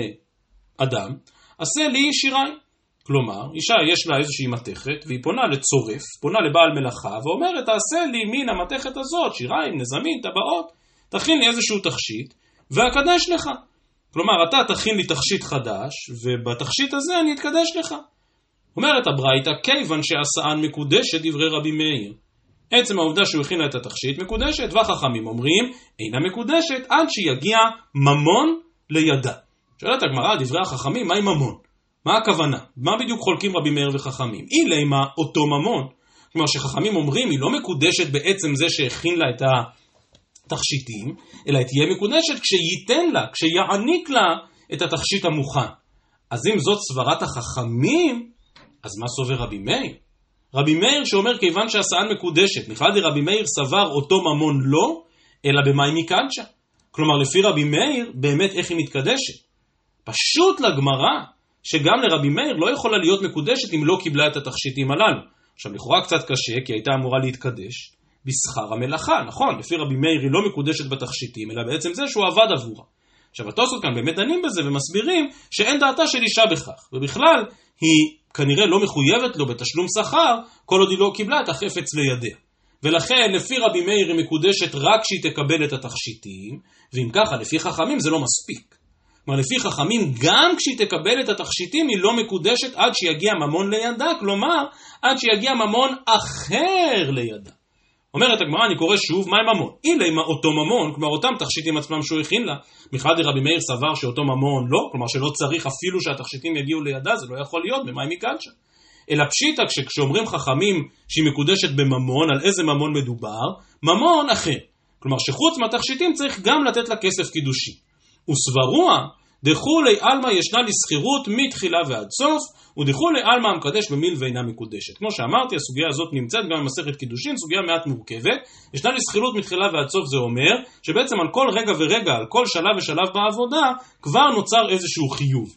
לאדם, עשה לי שיריים. כלומר, אישה יש לה איזושהי מתכת, והיא פונה לצורף, פונה לבעל מלאכה, ואומרת, תעשה לי מן המתכת הזאת, שיריים, נזמים, טבעות, תכין לי איזשהו תכשיט, ואקדש לך. כלומר, אתה תכין לי תכשיט חדש, ובתכשיט הזה אני אתקדש לך. אומרת הברייתא, כיוון שעשאן מקודשת דברי רבי מאיר. עצם העובדה שהוא הכין לה את התכשיט מקודשת, והחכמים אומרים, אינה מקודשת עד שיגיע ממון לידה. שואלת הגמרא, דברי החכמים, מהי ממון? מה הכוונה? מה בדיוק חולקים רבי מאיר וחכמים? היא לימה אותו ממון. כלומר שחכמים אומרים, היא לא מקודשת בעצם זה שהכין לה את התכשיטים, אלא היא תהיה מקודשת כשייתן לה, כשיעניק לה את התכשיט המוכן. אז אם זאת סברת החכמים, אז מה סובר רבי מאיר? רבי מאיר שאומר כיוון שהשאן מקודשת, נכלל רבי מאיר סבר אותו ממון לא, אלא במאי מקדשה. כלומר לפי רבי מאיר, באמת איך היא מתקדשת? פשוט לגמרא, שגם לרבי מאיר לא יכולה להיות מקודשת אם לא קיבלה את התכשיטים הללו. עכשיו לכאורה קצת קשה, כי הייתה אמורה להתקדש בשכר המלאכה, נכון? לפי רבי מאיר היא לא מקודשת בתכשיטים, אלא בעצם זה שהוא עבד עבורה. עכשיו התוספות כאן באמת דנים בזה ומסבירים שאין דעתה של אישה בכך, ובכלל היא כנראה לא מחויבת לו בתשלום שכר, כל עוד היא לא קיבלה את החפץ לידיה. ולכן לפי רבי מאיר היא מקודשת רק כשהיא תקבל את התכשיטים, ואם ככה לפי חכמים זה לא מספיק. כלומר לפי חכמים גם כשהיא תקבל את התכשיטים היא לא מקודשת עד שיגיע ממון לידה, כלומר עד שיגיע ממון אחר לידה. אומרת הגמרא, אני קורא שוב, מהי ממון? אילי אותו ממון, כלומר אותם תכשיטים עצמם שהוא הכין לה, מחד רבי מאיר סבר שאותו ממון לא, כלומר שלא צריך אפילו שהתכשיטים יגיעו לידה, זה לא יכול להיות, במאי מקדשה. אלא פשיטה, כשאומרים חכמים שהיא מקודשת בממון, על איזה ממון מדובר? ממון אחר. כלומר שחוץ מהתכשיטים צריך גם לתת לה כסף קידושי. וסברוע דכולי עלמא ישנה לסחירות מתחילה ועד סוף, ודכולי עלמא המקדש במילווה אינה מקודשת. כמו שאמרתי, הסוגיה הזאת נמצאת גם במסכת קידושין, סוגיה מעט מורכבת. ישנה לסחירות מתחילה ועד סוף, זה אומר שבעצם על כל רגע ורגע, על כל שלב ושלב בעבודה, כבר נוצר איזשהו חיוב.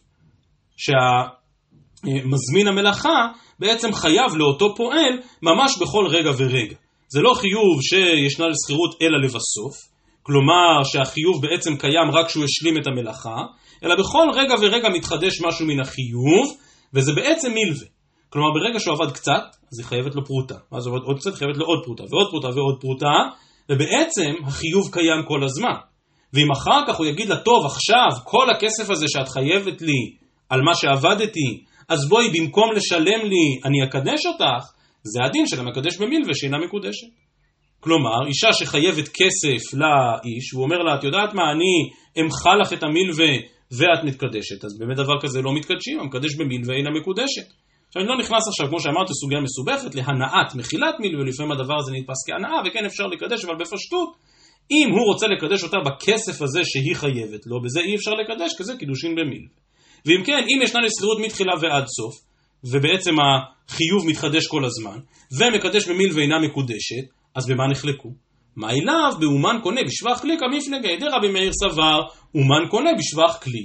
שהמזמין המלאכה בעצם חייב לאותו פועל ממש בכל רגע ורגע. זה לא חיוב שישנה לסחירות אלא לבסוף, כלומר שהחיוב בעצם קיים רק כשהוא השלים את המלאכה, אלא בכל רגע ורגע מתחדש משהו מן החיוב, וזה בעצם מילווה. כלומר ברגע שהוא עבד קצת, אז היא חייבת לו פרוטה, ואז הוא עבד עוד קצת, חייבת לו עוד פרוטה ועוד פרוטה ועוד פרוטה, ובעצם החיוב קיים כל הזמן. ואם אחר כך הוא יגיד לה, טוב עכשיו כל הכסף הזה שאת חייבת לי על מה שעבדתי, אז בואי במקום לשלם לי אני אקדש אותך, זה הדין של המקדש במילווה שאינה מקודשת. כלומר, אישה שחייבת כסף לאיש, הוא אומר לה, את יודעת מה, אני אמחה לך את המילווה ואת מתקדשת, אז באמת דבר כזה לא מתקדשים, המקדש במילווה אינה מקודשת. עכשיו אני לא נכנס עכשיו, כמו שאמרתי, סוגיה מסובכת, להנאת מחילת מילווה, לפעמים הדבר הזה נתפס כהנאה, וכן אפשר לקדש, אבל בפשטות, אם הוא רוצה לקדש אותה בכסף הזה שהיא חייבת לו, בזה אי אפשר לקדש, כזה קידושין במילווה. ואם כן, אם ישנה לסחירות מתחילה ועד סוף, ובעצם החיוב מתחדש כל הזמן, ומקדש במילווה אינה מקודשת, אז במה נחלקו? מה אליו? באומן קונה בשבח כלי כמפלגי, רבי מאיר סבר, אומן קונה בשבח כלי.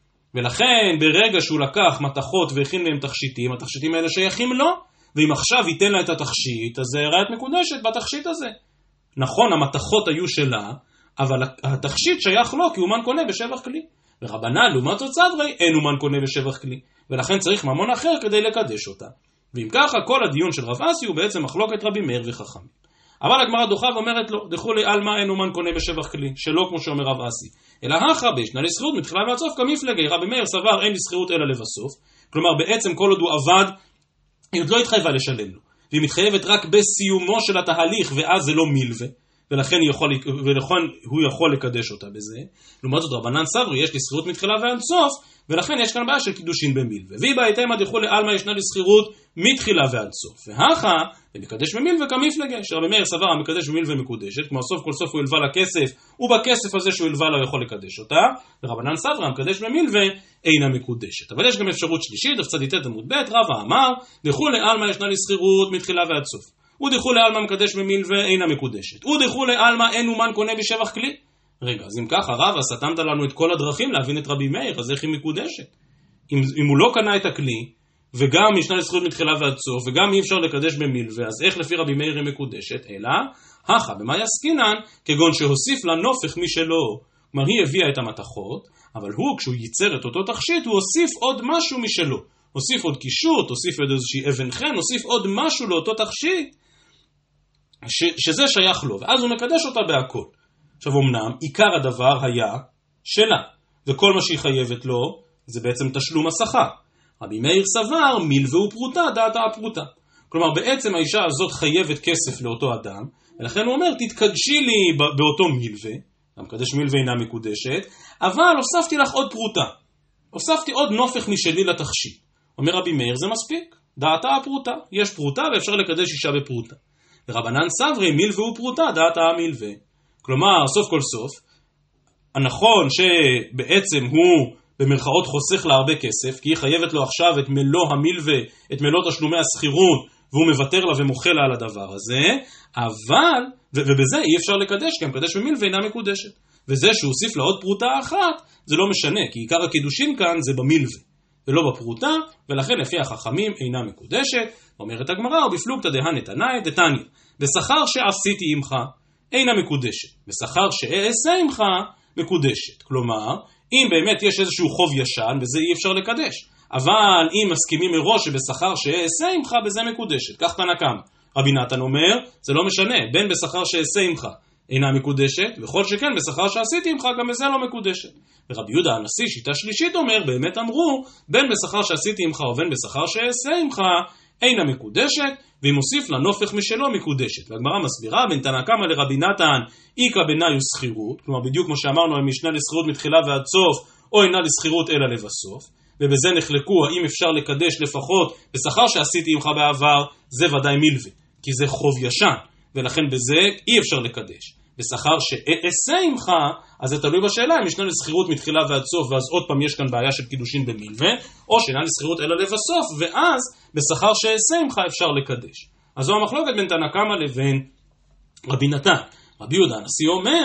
ולכן ברגע שהוא לקח מתכות והכין להם תכשיטים, התכשיטים האלה שייכים לו, ואם עכשיו ייתן לה את התכשיט, אז זה ראית מקודשת בתכשיט הזה. נכון, המתכות היו שלה, אבל התכשיט שייך לו כי אומן קונה בשבח כלי. ורבנן לעומת זאת סברי, אין אומן קונה בשבח כלי, ולכן צריך ממון אחר כדי לקדש אותה. ואם ככה, כל הדיון של רב אסי הוא בעצם מחלוקת רבי מאיר וחכמים. אבל הגמרא דוחה ואומרת לו, דכולי עלמא אין אומן קונה בשבח כלי, שלא כמו שאומר רב אסי. אלא הכא בישנא לסחירות מתחילה ועד סוף כמפלגי, רבי מאיר סבר אין לסחירות אלא לבסוף, כלומר בעצם כל עוד הוא עבד, היא עוד לא התחייבה לשלם לו, והיא מתחייבת רק בסיומו של התהליך, ואז זה לא מילווה, ולכן הוא יכול לקדש אותה בזה. לעומת זאת רבנן סברי, יש לסחירות מתחילה ועד סוף, ולכן יש כאן בעיה של קידושין במילווה. והיא בהתאמה דכולי עלמא ישנה לסחירות מתחילה ועד סוף. והכא למקדש במילווה כמפלגי, שרבי מאיר סבר המקדש במילווה מקודשת, כמו סוף כל סוף הוא ילווה לכסף, ובכסף הזה שהוא ילווה לו יכול לקדש אותה, ורבנן סברי המקדש במילווה אינה מקודשת. אבל יש גם אפשרות שלישית, דף צדיטת עמוד ב', רבא אמר, דכולי עלמא ישנה לסחירות מתחילה ועד סוף. ודכולי עלמא מקדש במילווה אינה מקודשת. ודכולי עלמא אין אומן קונה בשבח כלי. רגע, אז אם ככה רבא סתמת לנו את כל הדרכים להבין את רבי מאיר, אז איך היא מקודשת? אם הוא לא קנה את הכלי, וגם ישנה לסחירות מתחילה ועד סוף, וגם אי אפשר לקדש במילווה, אז איך לפי רבי מאיר היא מקודשת? אלא, הכא במה יסקינן, כגון שהוסיף לה נופך משלו. כלומר, היא הביאה את המתכות, אבל הוא, כשהוא ייצר את אותו תכשיט, הוא הוסיף עוד משהו משלו. הוסיף עוד קישוט, הוסיף עוד איזושהי אבן חן, הוסיף עוד משהו לאותו תכשיט, שזה שייך לו, ואז הוא מקדש אותה בהכל. עכשיו אמנם, עיקר הדבר היה שלה, וכל מה שהיא חייבת לו, זה בעצם תשלום השכר. רבי מאיר סבר, מילווה ופרוטה, דעתה הפרוטה. כלומר, בעצם האישה הזאת חייבת כסף לאותו אדם, ולכן הוא אומר, תתקדשי לי באותו מילווה, המקדש מילווה אינה מקודשת, אבל הוספתי לך עוד פרוטה. הוספתי עוד נופך משלי לתכשיט. אומר רבי מאיר, זה מספיק, דעתה הפרוטה. יש פרוטה ואפשר לקדש אישה בפרוטה. ורבנן סברי, מילווה ופרוטה, דעתה המילווה. כלומר, סוף כל סוף, הנכון שבעצם הוא במרכאות חוסך לה הרבה כסף, כי היא חייבת לו עכשיו את מלוא המילווה, את מלוא תשלומי הסחירות, והוא מוותר לה ומוחה לה על הדבר הזה, אבל, ובזה אי אפשר לקדש, כי המקדש במילווה אינה מקודשת. וזה שהוסיף לה עוד פרוטה אחת, זה לא משנה, כי עיקר הקידושין כאן זה במילווה, ולא בפרוטה, ולכן לפי החכמים אינה מקודשת. אומרת הגמרא, ובפלוגתא דהא נתנאי דתניא, בשכר שעשיתי עמך, אינה מקודשת. בשכר שאעשה עמך, מקודשת. כלומר, אם באמת יש איזשהו חוב ישן, בזה אי אפשר לקדש. אבל אם מסכימים מראש שבשכר שאעשה עמך, בזה מקודשת. כך תנא קמא. רבי נתן אומר, זה לא משנה, בין בשכר שאעשה עמך אינה מקודשת, וכל שכן בשכר שעשיתי עמך, גם בזה לא מקודשת. ורבי יהודה הנשיא, שיטה שלישית, אומר, באמת אמרו, בין בשכר שעשיתי עמך ובין בשכר שאעשה עמך, אינה מקודשת, והיא מוסיף לנופך משלו מקודשת. והגמרא מסבירה, בין תנא קמא לרבי נתן, איקא בנאי וסחירות, כלומר בדיוק כמו שאמרנו, הם משנה לסחירות מתחילה ועד סוף, או אינה לסחירות אלא לבסוף, ובזה נחלקו, האם אפשר לקדש לפחות בשכר שעשיתי עמך בעבר, זה ודאי מילווה, כי זה חוב ישן, ולכן בזה אי אפשר לקדש. בשכר שאעשה עמך, אז זה תלוי בשאלה אם ישנה לסחירות מתחילה ועד סוף, ואז עוד פעם יש כאן בעיה של קידושין במילווה, או שאינה לסחירות אלא לבסוף, ואז בשכר שאעשה עמך אפשר לקדש. אז זו המחלוקת בין תנא קמא לבין רבי נתן. רבי יהודה הנשיא אומר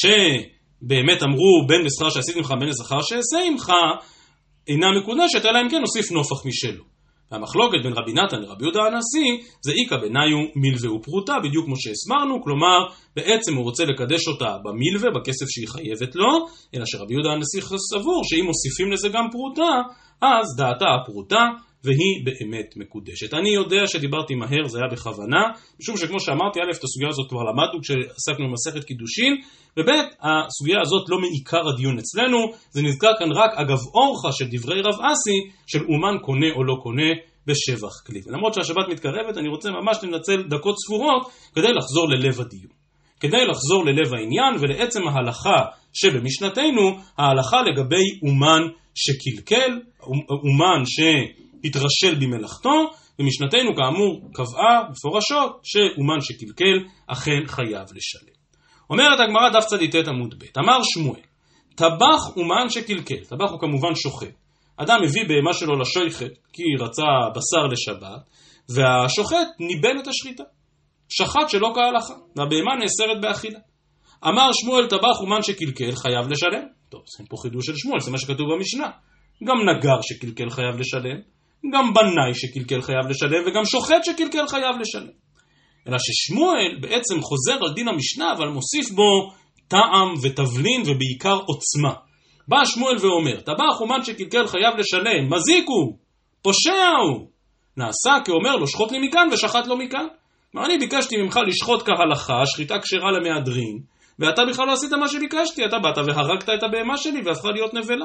שבאמת אמרו בין בשכר שעשיתי עמך בין לשכר שאעשה עמך, אינה מקודשת, אלא אם כן נוסיף נופח משלו. והמחלוקת בין רבי נתן לרבי יהודה הנשיא זה איקא בניו מילווה ופרוטה, בדיוק כמו שהסברנו, כלומר בעצם הוא רוצה לקדש אותה במילווה, בכסף שהיא חייבת לו, אלא שרבי יהודה הנשיא סבור שאם מוסיפים לזה גם פרוטה, אז דעתה הפרוטה והיא באמת מקודשת. אני יודע שדיברתי מהר, זה היה בכוונה, משום שכמו שאמרתי, א', את הסוגיה הזאת כבר למדנו כשעסקנו במסכת קידושין, וב', הסוגיה הזאת לא מעיקר הדיון אצלנו, זה נזכר כאן רק אגב אורחה של דברי רב אסי, של אומן קונה או לא קונה בשבח כלי. ולמרות שהשבת מתקרבת, אני רוצה ממש לנצל דקות ספורות כדי לחזור ללב הדיון. כדי לחזור ללב העניין ולעצם ההלכה שבמשנתנו, ההלכה לגבי אומן שקלקל, אומן שהתרשל במלאכתו, ומשנתנו כאמור קבעה מפורשות שאומן שקלקל אכן חייב לשלם. אומרת הגמרא דף צ"ט עמוד ב', אמר שמואל, טבח אומן שקלקל, טבח הוא כמובן שוחט. אדם מביא בהמה שלו לשוחט כי רצה בשר לשבת, והשוחט ניבן את השחיטה. שחט שלא כהלכה, והבהמה נאסרת באכילה. אמר שמואל טבח אומן שקלקל חייב לשלם. טוב, זה פה חידוש של שמואל, זה מה שכתוב במשנה. גם נגר שקלקל חייב לשלם, גם בנאי שקלקל חייב לשלם, וגם שוחט שקלקל חייב לשלם. אלא ששמואל בעצם חוזר על דין המשנה, אבל מוסיף בו טעם ותבלין ובעיקר עוצמה. בא שמואל ואומר, טבח אומן שקלקל חייב לשלם, מזיק הוא, פושע הוא. נעשה כאומר לו, שחוט לי מכאן ושחט לו מכאן. אני ביקשתי ממך לשחוט כהלכה, שחיטה כשרה למהדרין, ואתה בכלל לא עשית מה שביקשתי, אתה באת והרגת את הבהמה שלי והפכה להיות נבלה.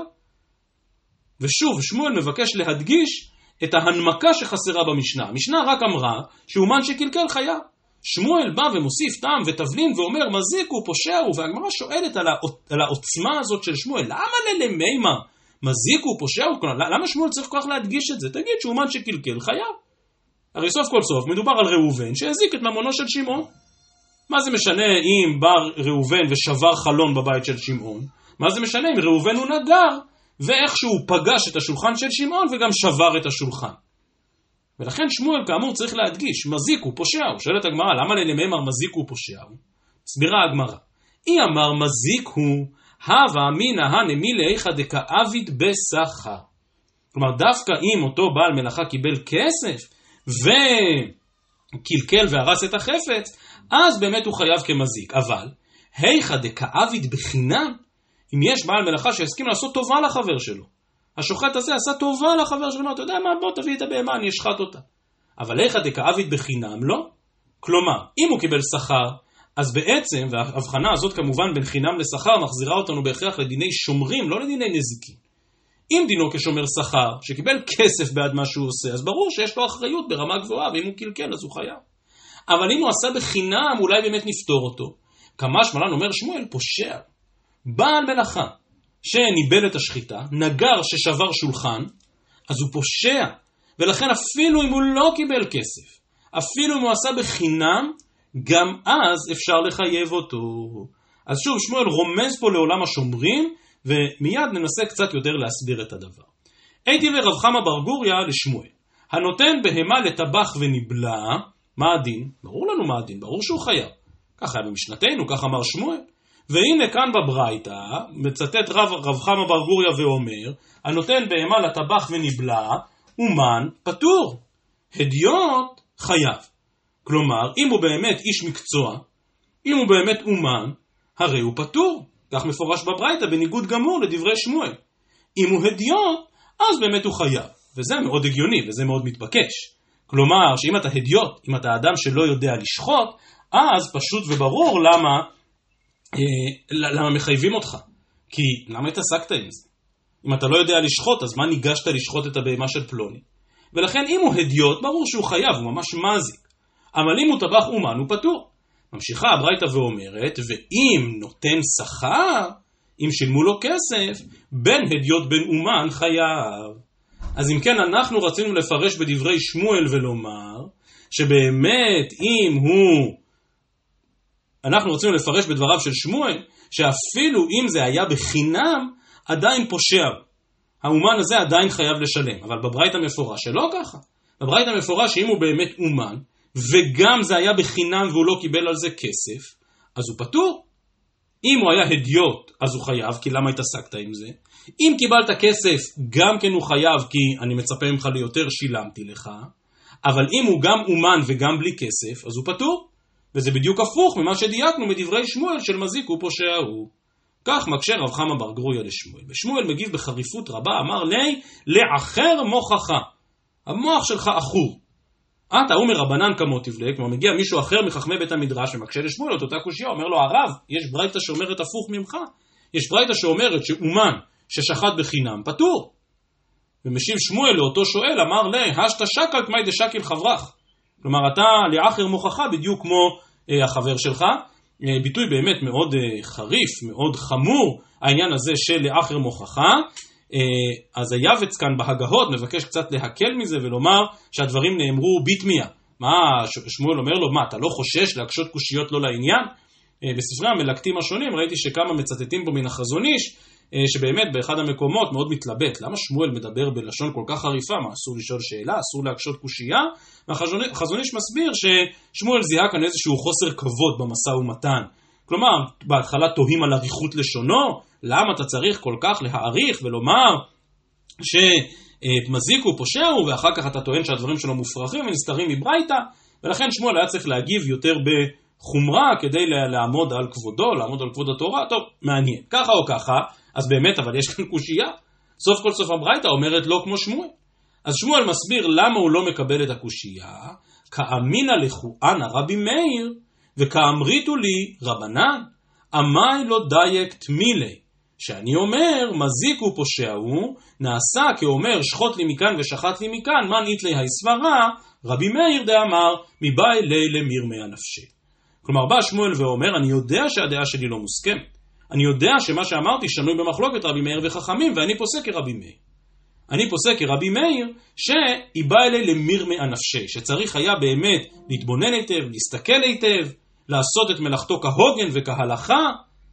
ושוב, שמואל מבקש להדגיש את ההנמקה שחסרה במשנה. המשנה רק אמרה שאומן שקלקל חייב. שמואל בא ומוסיף טעם ותבלין ואומר מזיק הוא, פושע הוא, והגמרא שואלת על העוצמה הזאת של שמואל, למה ללמימה מזיק הוא, פושע הוא? למה שמואל צריך כל כך להדגיש את זה? תגיד שאומן שקלקל חייב. הרי סוף כל סוף מדובר על ראובן שהזיק את ממונו של שמעון. מה זה משנה אם בא ראובן ושבר חלון בבית של שמעון? מה זה משנה אם ראובן הוא נגר ואיכשהו פגש את השולחן של שמעון וגם שבר את השולחן? ולכן שמואל כאמור צריך להדגיש, מזיק הוא, פושע הוא. שואלת הגמרא, למה ללמימר מזיק הוא, פושע הוא? הסבירה הגמרא, אי אמר מזיק הוא, הווה אמינא הנמילי איכא דכעביד בשכר. כלומר, דווקא אם אותו בעל מלאכה קיבל כסף וקלקל והרס את החפץ, אז באמת הוא חייב כמזיק. אבל, היכא דכעביד בחינם, אם יש בעל מלאכה שהסכים לעשות טובה לחבר שלו, השוחט הזה עשה טובה לחבר שלו, אתה יודע מה, בוא תביא את הבהמה, אני אשחט אותה. אבל היכא דכעביד בחינם, לא. כלומר, אם הוא קיבל שכר, אז בעצם, וההבחנה הזאת כמובן בין חינם לשכר, מחזירה אותנו בהכרח לדיני שומרים, לא לדיני נזיקים. אם דינו כשומר שכר, שקיבל כסף בעד מה שהוא עושה, אז ברור שיש לו אחריות ברמה גבוהה, ואם הוא קלקל אז הוא חייב. אבל אם הוא עשה בחינם, אולי באמת נפתור אותו. כמשמע לן אומר שמואל, פושע. בעל מלאכה שניבל את השחיטה, נגר ששבר שולחן, אז הוא פושע. ולכן אפילו אם הוא לא קיבל כסף, אפילו אם הוא עשה בחינם, גם אז אפשר לחייב אותו. אז שוב, שמואל רומז פה לעולם השומרים, ומיד ננסה קצת יותר להסביר את הדבר. הייתי לרב חמא בר גוריא לשמואל, הנותן בהמה לטבח וניבלה, מה הדין? ברור לנו מה הדין, ברור שהוא חייב. ככה היה במשנתנו, כך אמר שמואל. והנה כאן בברייתא, מצטט רב חמא בר גוריא ואומר, הנותן בהמה לטבח וניבלה, אומן פטור. הדיוט חייב. כלומר, אם הוא באמת איש מקצוע, אם הוא באמת אומן, הרי הוא פטור. כך מפורש בברייתא בניגוד גמור לדברי שמואל. אם הוא הדיוט, אז באמת הוא חייב. וזה מאוד הגיוני וזה מאוד מתבקש. כלומר, שאם אתה הדיוט, אם אתה אדם שלא יודע לשחוט, אז פשוט וברור למה מחייבים אותך. כי למה התעסקת עם זה? אם אתה לא יודע לשחוט, אז מה ניגשת לשחוט את הבהמה של פלוני? ולכן אם הוא הדיוט, ברור שהוא חייב, הוא ממש מזיק. אבל אם הוא טבח אומן, הוא פטור. ממשיכה הברייתא ואומרת, ואם נותן שכר, אם שילמו לו כסף, בין הדיוט בין אומן חייב. אז אם כן, אנחנו רצינו לפרש בדברי שמואל ולומר, שבאמת אם הוא אנחנו רצינו לפרש בדבריו של שמואל, שאפילו אם זה היה בחינם, עדיין פושע. האומן הזה עדיין חייב לשלם, אבל בברייתא מפורש שלא ככה. בברייתא מפורש שאם הוא באמת אומן, וגם זה היה בחינם והוא לא קיבל על זה כסף, אז הוא פטור. אם הוא היה הדיוט, אז הוא חייב, כי למה התעסקת עם זה? אם קיבלת כסף, גם כן הוא חייב, כי אני מצפה ממך ליותר, שילמתי לך. אבל אם הוא גם אומן וגם בלי כסף, אז הוא פטור. וזה בדיוק הפוך ממה שדייקנו מדברי שמואל של מזיק הוא פושע הוא. כך מקשה רב חמא בר גרויה לשמואל. ושמואל מגיב בחריפות רבה, אמר לי, לאחר מוחך. המוח שלך אחור. אתה אומר רבנן כמו תבלה, כלומר מגיע מישהו אחר מחכמי בית המדרש ומקשה לשמואל את אותה קושיה, אומר לו הרב, יש ברייתא שאומרת הפוך ממך. יש ברייתא שאומרת שאומן ששחט בחינם פטור. ומשיב שמואל לאותו שואל, אמר לי, השת שקל כמי דשקיל חברך. כלומר אתה לאחר מוחך בדיוק כמו החבר שלך. ביטוי באמת מאוד חריף, מאוד חמור, העניין הזה של לאחר מוחך. אז היבץ כאן בהגהות מבקש קצת להקל מזה ולומר שהדברים נאמרו בתמיהה. מה שמואל אומר לו, מה אתה לא חושש להקשות קושיות לא לעניין? בספרי המלקטים השונים ראיתי שכמה מצטטים בו מן החזון איש, שבאמת באחד המקומות מאוד מתלבט, למה שמואל מדבר בלשון כל כך חריפה, מה אסור לשאול שאלה, אסור להקשות קושייה? והחזון איש מסביר ששמואל זיהה כאן איזשהו חוסר כבוד במשא ומתן. כלומר, בהתחלה תוהים על אריכות לשונו, למה אתה צריך כל כך להעריך ולומר שמזיק הוא פושע הוא, ואחר כך אתה טוען שהדברים שלו מופרכים ונסתרים מברייתא, ולכן שמואל היה צריך להגיב יותר בחומרה כדי לעמוד על כבודו, לעמוד על כבוד התורה. טוב, מעניין, ככה או ככה, אז באמת, אבל יש כאן קושייה. סוף כל סוף הברייתא אומרת לא כמו שמואל. אז שמואל מסביר למה הוא לא מקבל את הקושייה, כאמינא לכהנא רבי מאיר, וכאמריתו לי רבנן, אמי לא דייק תמילי, שאני אומר מזיק הוא פושע הוא, נעשה כאומר שחוט לי מכאן ושחט לי מכאן, מן איתלי הסברה, רבי מאיר דאמר, מבאי לי למירמי הנפשי. כלומר בא שמואל ואומר, אני יודע שהדעה שלי לא מוסכמת, אני יודע שמה שאמרתי שנוי במחלוקת רבי מאיר וחכמים, ואני פוסק כרבי מאיר. אני פוסק כרבי מאיר שהיא באה אלי למירמי הנפשי, שצריך היה באמת להתבונן היטב, להסתכל היטב, לעשות את מלאכתו כהוגן וכהלכה,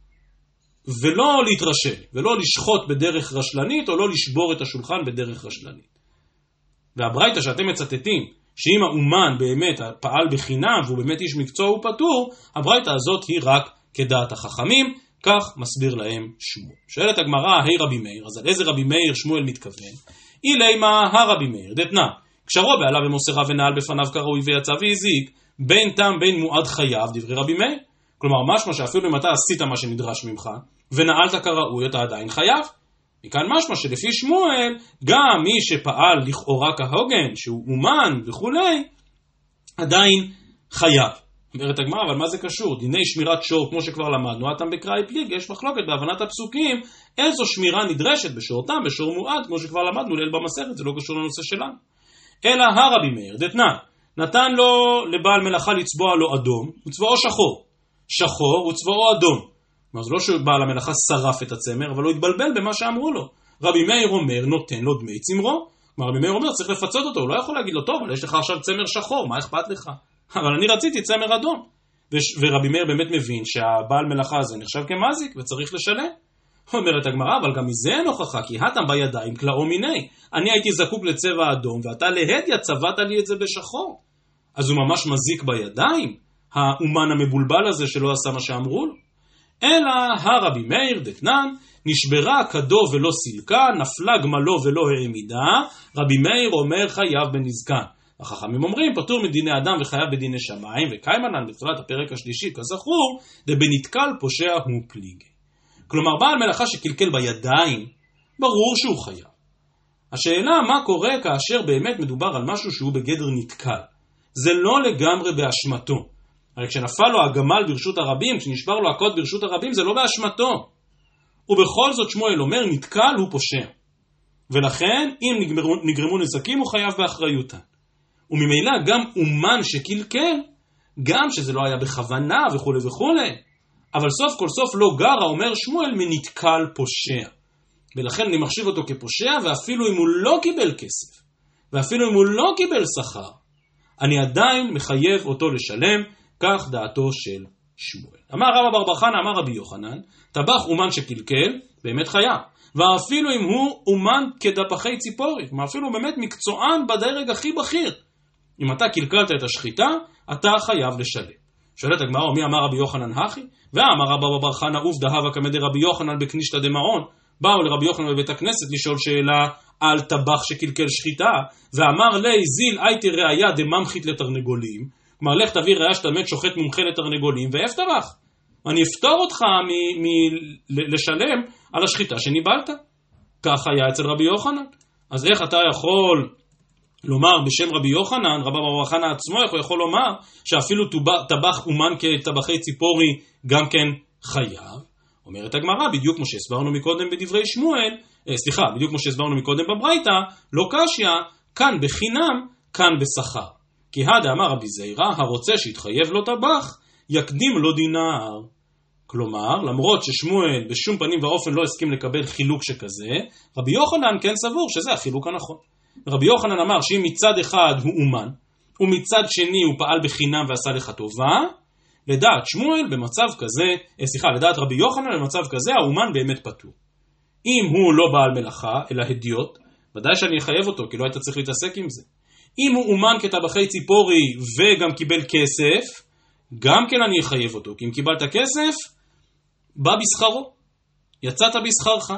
ולא להתרשל, ולא לשחוט בדרך רשלנית, או לא לשבור את השולחן בדרך רשלנית. והברייתא שאתם מצטטים, שאם האומן באמת פעל בחינם, והוא באמת איש מקצוע ופטור, הברייתא הזאת היא רק כדעת החכמים, כך מסביר להם שמואל. שואלת הגמרא, היי רבי מאיר, אז על איזה רבי מאיר שמואל מתכוון? אילימה הרבי מאיר, דתנא, קשרו בעלה ומוסרה ונעל בפניו כראוי ויצא והזיק, בין תם בין מועד חייו, דברי רבי מאיר. כלומר, משמע שאפילו אם אתה עשית מה שנדרש ממך, ונעלת כראוי, אתה עדיין חייב. מכאן משמע שלפי שמואל, גם מי שפעל לכאורה כהוגן, שהוא אומן וכולי, עדיין חייב. אומרת הגמרא, אבל מה זה קשור? דיני שמירת שור, כמו שכבר למדנו, אתם בקראי פליג, יש מחלוקת בהבנת הפסוקים, איזו שמירה נדרשת בשורתם, בשור מועד, כמו שכבר למדנו ליל במסכת, זה לא קשור לנושא שלנו. אלא הרבי מאיר, דתנן, נתן לו לבעל מלאכה לצבוע לו אדום, וצבועו שחור. שחור וצבועו אדום. אז לא שבעל המלאכה שרף את הצמר, אבל הוא התבלבל במה שאמרו לו. רבי מאיר אומר, נותן לו דמי צמרו. רבי מאיר אומר, צריך לפצות אותו, הוא לא יכול להגיד לו, טוב, אבל יש לך עכשיו צמר שחור, מה אכפת לך? אבל אני רציתי צמר אדום. ורבי מאיר באמת מבין שהבעל מלאכה הזה נחשב כמזיק וצריך לשלם. אומרת הגמרא, אבל גם מזה אין הוכחה, כי התם בידיים כלאו מיני. אני הייתי זקוק לצבע אדום, ואתה להדיה צבעת לי את זה בשחור. אז הוא ממש מזיק בידיים, האומן המבולבל הזה שלא עשה מה שאמרו לו. אלא הרבי מאיר דתנן, נשברה כדו ולא סילקה, נפלה גמלו ולא העמידה, רבי מאיר אומר חייב בנזקן. החכמים אומרים, פטור מדיני אדם וחייב בדיני שמיים, וקיימנן בתחילת הפרק השלישי, כזכור, דבנתקל פושע הוא פליג. כלומר, בעל מלאכה שקלקל בידיים, ברור שהוא חייב. השאלה מה קורה כאשר באמת מדובר על משהו שהוא בגדר נתקל. זה לא לגמרי באשמתו. הרי כשנפל לו הגמל ברשות הרבים, כשנשבר לו הקוד ברשות הרבים, זה לא באשמתו. ובכל זאת שמואל אומר, נתקל הוא פושע. ולכן, אם נגרמו נזקים, הוא חייב באחריותן. וממילא גם אומן שקלקל, גם שזה לא היה בכוונה וכו' וכו', אבל סוף כל סוף לא גרה, אומר שמואל, מנתקל פושע. ולכן אני מחשיב אותו כפושע, ואפילו אם הוא לא קיבל כסף, ואפילו אם הוא לא קיבל שכר, אני עדיין מחייב אותו לשלם, כך דעתו של שמואל. אמר רבא בר חנא, אמר רבי יוחנן, טבח אומן שקלקל, באמת חייב. ואפילו אם הוא אומן כדפחי ציפורי, כלומר אפילו באמת מקצוען בדרג הכי בכיר. אם אתה קלקלת את השחיטה, אתה חייב לשלם. שואלת הגמרא, מי אמר רבי יוחנן הכי? ואמר רבא בר חנא עובדא הווה כמדי רבי יוחנן בקנישתא דמעון. באו לרבי יוחנן בבית הכנסת לשאול שאלה על טבח שקלקל שחיטה, ואמר לי זיל הייתי ראיה דממחית לתרנגולים, כלומר לך תביא ראיה שאתה באמת שוחט מומחה לתרנגולים, ואפטרח, אני אפתור אותך לשלם על השחיטה שניבלת. כך היה אצל רבי יוחנן. אז איך אתה יכול לומר בשם רבי יוחנן, רבא בר חנא עצמו יכול לומר שאפילו טבח אומן כטבחי ציפורי גם כן חייב? אומרת הגמרא, בדיוק כמו שהסברנו מקודם בדברי שמואל, בדיוק כמו שהסברנו מקודם בברייתא, לא קשיא, כאן בחינם, כאן בשכר. כי הדה אמר רבי זיירא, הרוצה שיתחייב לו טבח, יקדים לו דינר. כלומר, למרות ששמואל בשום פנים ואופן לא הסכים לקבל חילוק שכזה, רבי יוחנן כן סבור שזה החילוק הנכון. רבי יוחנן אמר שאם מצד אחד הוא אומן, ומצד שני הוא פעל בחינם ועשה לך טובה, לדעת שמואל במצב כזה, לדעת רבי יוחנן במצב כזה, האומן באמת פטור. אם הוא לא בעל מלאכה, אלא הדיוט, ודאי שאני אחייב אותו, כי לא היית צריך להתעסק עם זה. אם הוא אומן כטבחי ציפורי וגם קיבל כסף, גם כן אני אחייב אותו, כי אם קיבלת כסף, בא בשכרו, יצאת בשכרך,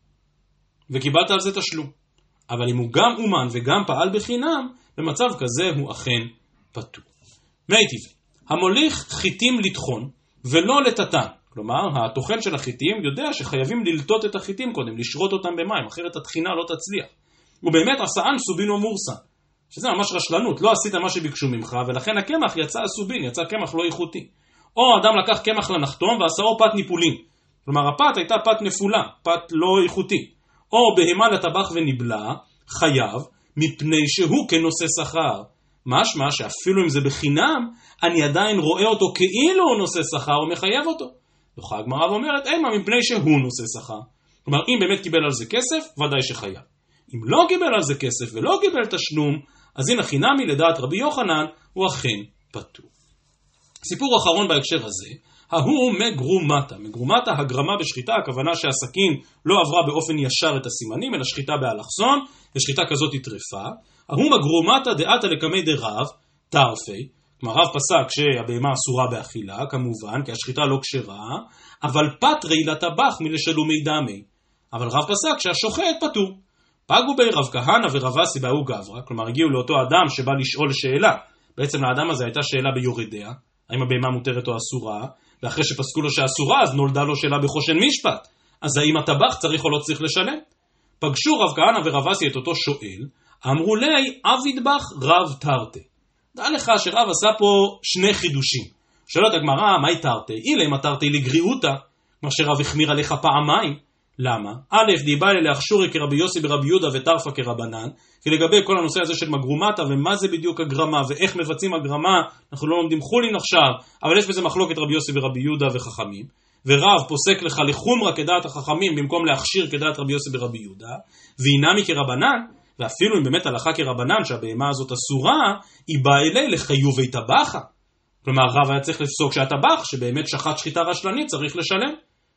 וקיבלת על זה תשלום. אבל אם הוא גם אומן וגם פעל בחינם, במצב כזה הוא אכן פטור. מי טבעי, המוליך חיטים לטחון ולא לטטן, כלומר התוכן של החיטים יודע שחייבים ללטות את החיטים קודם, לשרות אותם במים, אחרת התחינה לא תצליח. הוא באמת עשאן סובין ומורסן, שזה ממש רשלנות, לא עשית מה שביקשו ממך, ולכן הקמח יצא סובין, יצא קמח לא איכותי. או אדם לקח קמח לנחתום ועשאו פת ניפולים, כלומר הפת הייתה פת נפולה, פת לא איכותי. או בהמה לטבח וניבלה, חייב, מפני שהוא כנושא שכר. משמע שאפילו אם זה בחינם, אני עדיין רואה אותו כאילו הוא נושא שכר ומחייב אותו. דוחה הגמרא ואומרת, אימה מפני שהוא נושא שכר. כלומר, אם באמת קיבל על זה כסף, ודאי שחייב. אם לא קיבל על זה כסף ולא קיבל תשלום, אז הנה חינמי לדעת רבי יוחנן, הוא אכן פטור. סיפור אחרון בהקשר הזה, ההוא מגרומטה. מגרומטה, הגרמה בשחיטה, הכוונה שהסכין לא עברה באופן ישר את הסימנים, אלא שחיטה באלכסון, ושחיטה כזאת התרפה. ההוא מגרומטה דעתה לקמי דרב, תרפי, כלומר רב פסק שהבהמה אסורה באכילה, כמובן, כי השחיטה לא כשרה, אבל פטרי לטבח מלשלומי דמי. אבל רב פסק שהשוחט פטור. פגו בי רב כהנא ורב אסי באו גברא, כלומר הגיעו לאותו אדם שבא לשאול שאלה. בעצם לאדם הזה הייתה שאלה ביורדיה, האם הבהמה מותרת או אסורה, ואחרי שפסקו לו שאסורה, אז נולדה לו שאלה בחושן משפט. אז האם הטבח צריך או לא צריך לשלם? פגשו רב כהנא ורב אסי את אותו שואל, אמרו לי, אבידבח רב תרתי. דע לך שרב עשה פה שני חידושים. שואלת הגמרא, מהי תרתי? אילה אם תרתי לגריעותה, מה שרב החמיר עליך פעמיים. למה? א', דיבה להכשורי כרבי יוסי ברבי יהודה וטרפה כרבנן, כי לגבי כל הנושא הזה של מגרומטה ומה זה בדיוק הגרמה ואיך מבצעים הגרמה, אנחנו לא לומדים חולין עכשיו, אבל יש בזה מחלוקת רבי יוסי ברבי יהודה וחכמים, ורב פוסק לך לחומרה כדעת החכמים במקום להכשיר כדעת רבי יוסי ברבי יהודה, והינמי כרבנן, ואפילו אם באמת הלכה כרבנן שהבהמה הזאת אסורה, היא באה אלי לחיובי טבחה. כלומר רב היה צריך לפסוק שהטבח שבאמת שחט שחיטה רשלנית צריך לשלם.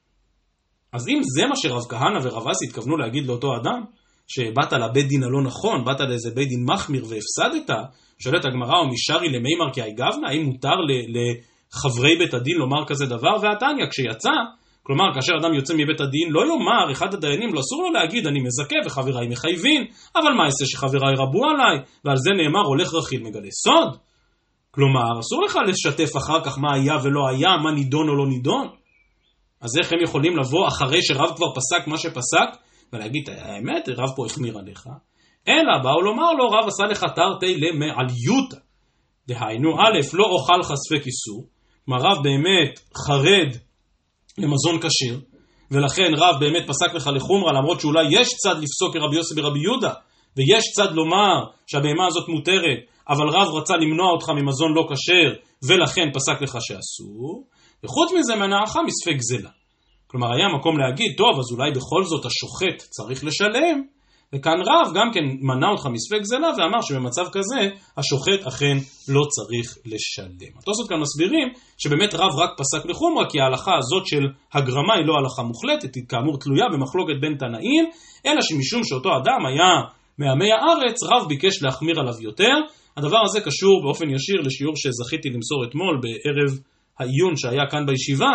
אז אם זה מה שרב כהנא ורב אסי התכוונו להגיד לאותו אדם, שבאת לבית דין הלא נכון, באת לאיזה בית דין מחמיר והפסדת, שואלת הגמרא או מישרי למימר כי גבנה, האם מותר לחברי בית הדין לומר כזה דבר? והתניא כשיצא, כלומר כאשר אדם יוצא מבית הדין לא יאמר אחד הדיינים, לא אסור לו להגיד אני מזכה וחבריי מחייבים, אבל מה אעשה שחבריי רבו עליי, ועל זה נאמר הולך רכיל מגלה סוד. כלומר אסור לך לשתף אחר כך מה היה ולא היה, מה נידון או לא נידון. אז איך הם יכולים לבוא אחרי שרב כבר פסק מה שפסק, ולהגיד, האמת, רב פה החמיר עליך, אלא באו לומר לו, רב עשה לך תרתי למעליותה. דהיינו, א', לא אוכל חשפי איסור, כלומר רב באמת חרד למזון כשר, ולכן רב באמת פסק לך לחומרה, למרות שאולי יש צד לפסוק כרבי יוסי ברבי יהודה, ויש צד לומר שהבהמה הזאת מותרת, אבל רב רצה למנוע אותך ממזון לא כשר, ולכן פסק לך שאסור, וחוץ מזה מנעך מספק גזלה. כלומר היה מקום להגיד, טוב, אז אולי בכל זאת השוחט צריך לשלם, וכאן רב גם כן מנע אותך מספק גזלה ואמר שבמצב כזה השוחט אכן לא צריך לשלם. התוספות כאן מסבירים שבאמת רב רק פסק לחומרה, כי ההלכה הזאת של הגרמה היא לא הלכה מוחלטת, היא כאמור תלויה במחלוקת בין תנאים, אלא שמשום שאותו אדם היה מעמי הארץ, רב ביקש להחמיר עליו יותר. הדבר הזה קשור באופן ישיר לשיעור שזכיתי למסור אתמול בערב העיון שהיה כאן בישיבה,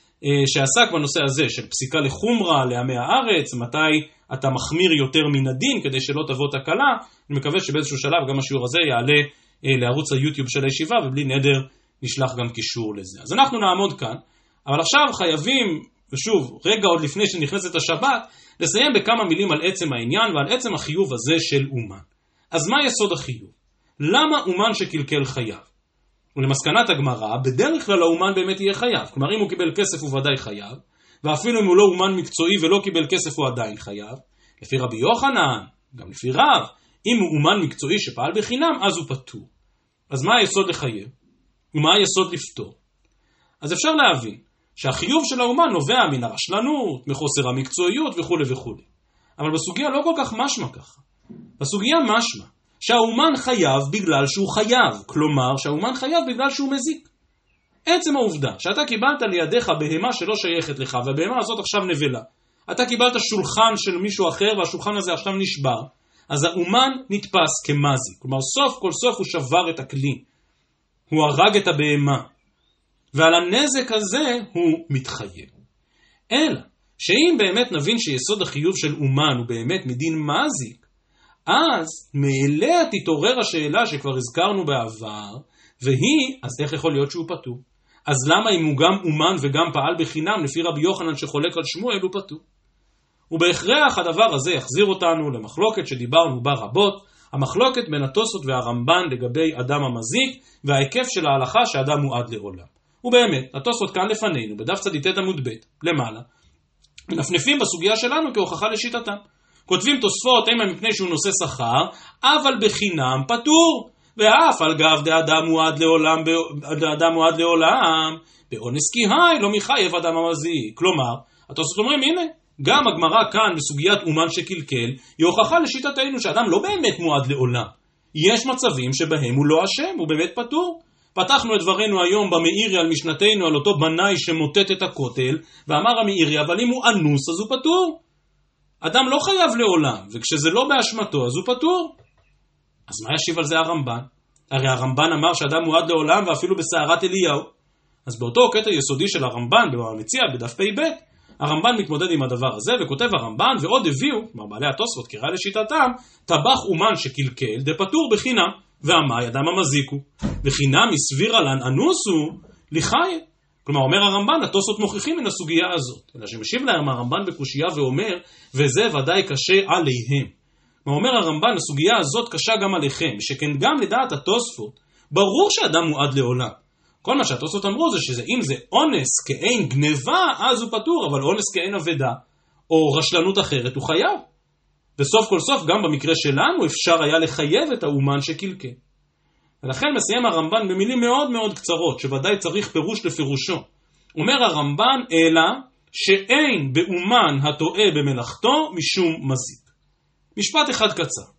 שעסק בנושא הזה של פסיקה לחומרה לעמי הארץ, מתי אתה מחמיר יותר מן הדין כדי שלא תבוא תקלה. אני מקווה שבאיזשהו שלב גם השיעור הזה יעלה לערוץ היוטיוב של הישיבה, ובלי נדר נשלח גם קישור לזה. אז אנחנו נעמוד כאן, אבל עכשיו חייבים, ושוב, רגע עוד לפני שנכנסת השבת, לסיים בכמה מילים על עצם העניין ועל עצם החיוב הזה של אומן. אז מה יסוד החיוב? למה אומן שקלקל חייב? ולמסקנת הגמרא, בדרך כלל האומן באמת יהיה חייב. כלומר, אם הוא קיבל כסף הוא ודאי חייב, ואפילו אם הוא לא אומן מקצועי ולא קיבל כסף הוא עדיין חייב. לפי רבי יוחנן, גם לפי רב, אם הוא אומן מקצועי שפעל בחינם, אז הוא פטור. אז מה היסוד לחייב? ומה היסוד לפטור? אז אפשר להבין שהחיוב של האומן נובע מן הרשלנות, מחוסר המקצועיות וכו' וכו'. אבל בסוגיה לא כל כך משמע ככה. בסוגיה משמע שהאומן חייב בגלל שהוא חייב, כלומר שהאומן חייב בגלל שהוא מזיק. עצם העובדה שאתה קיבלת לידיך בהמה שלא שייכת לך, והבהמה הזאת עכשיו נבלה, אתה קיבלת שולחן של מישהו אחר והשולחן הזה עכשיו נשבר, אז האומן נתפס כמזיק, כלומר סוף כל סוף הוא שבר את הכלי, הוא הרג את הבהמה, ועל הנזק הזה הוא מתחייב. אלא שאם באמת נבין שיסוד החיוב של אומן הוא באמת מדין מזיק, אז מאליה תתעורר השאלה שכבר הזכרנו בעבר, והיא, אז איך יכול להיות שהוא פטור? אז למה אם הוא גם אומן וגם פעל בחינם, לפי רבי יוחנן שחולק על שמואל, הוא פטור? ובהכרח הדבר הזה יחזיר אותנו למחלוקת שדיברנו בה רבות, המחלוקת בין התוספות והרמב"ן לגבי אדם המזיק, וההיקף של ההלכה שאדם מועד לעולם. ובאמת, התוספות כאן לפנינו, בדף צ"ט עמוד ב' למעלה, מנפנפים בסוגיה שלנו כהוכחה לשיטתם. כותבים תוספות, אימה מפני שהוא נושא שכר, אבל בחינם פטור, ואף על גב דאדם מועד לעולם, באונס כי היי לא מחייב אדם המזיק. כלומר, התוספות אומרים, הנה, גם הגמרא כאן בסוגיית אומן שקלקל, היא הוכחה לשיטתנו שאדם לא באמת מועד לעולם. יש מצבים שבהם הוא לא אשם, הוא באמת פטור. פתחנו את דברינו היום במאירי על משנתנו על אותו בנאי שמוטט את הכותל, ואמר המאירי, אבל אם הוא אנוס אז הוא פטור. אדם לא חייב לעולם, וכשזה לא באשמתו אז הוא פטור. אז מה ישיב על זה הרמב"ן? הרי הרמב"ן אמר שאדם מועד לעולם ואפילו בסערת אליהו. אז באותו קטע יסודי של הרמב"ן במציע בדף פ"ב, הרמב"ן מתמודד עם הדבר הזה וכותב הרמב"ן, ועוד הביאו, כלומר בעלי התוספות קרא לשיטתם, טבח אומן שקלקל דפטור בחינם, והמה ידם המזיקו, בחינם הסבירה לן אנוסו לחי. כלומר אומר הרמב"ן, התוספות מוכיחים מן הסוגיה הזאת. אלא שמשיב להם הרמב"ן בקושיה ואומר, וזה ודאי קשה עליהם. אומר הרמב"ן, הסוגיה הזאת קשה גם עליכם, שכן גם לדעת התוספות, ברור שאדם מועד לעולם. כל מה שהתוספות אמרו זה שאם זה אונס כאין גניבה, אז הוא פטור, אבל אונס כאין אבדה, או רשלנות אחרת, הוא חייב. וסוף כל סוף, גם במקרה שלנו, אפשר היה לחייב את האומן שקלקל. ולכן מסיים הרמב"ן במילים מאוד מאוד קצרות, שוודאי צריך פירוש לפירושו. אומר הרמב"ן, אלא שאין באומן הטועה במלאכתו משום מזיק. משפט אחד קצר,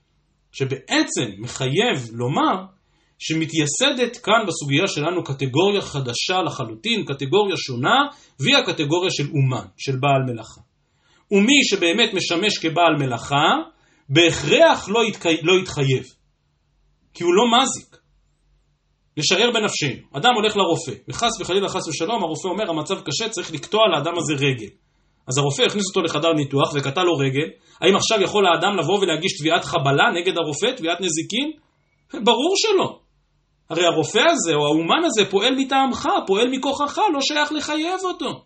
שבעצם מחייב לומר שמתייסדת כאן בסוגיה שלנו קטגוריה חדשה לחלוטין, קטגוריה שונה, והיא הקטגוריה של אומן, של בעל מלאכה. ומי שבאמת משמש כבעל מלאכה, בהכרח לא יתחייב, כי הוא לא מזיק. נשאר בנפשנו, אדם הולך לרופא, וחס וחלילה חס ושלום, הרופא אומר המצב קשה, צריך לקטוע לאדם הזה רגל. אז הרופא הכניס אותו לחדר ניתוח וקטע לו רגל. האם עכשיו יכול האדם לבוא ולהגיש תביעת חבלה נגד הרופא, תביעת נזיקין? ברור שלא. הרי הרופא הזה או האומן הזה פועל מטעמך, פועל מכוחך, לא שייך לחייב אותו.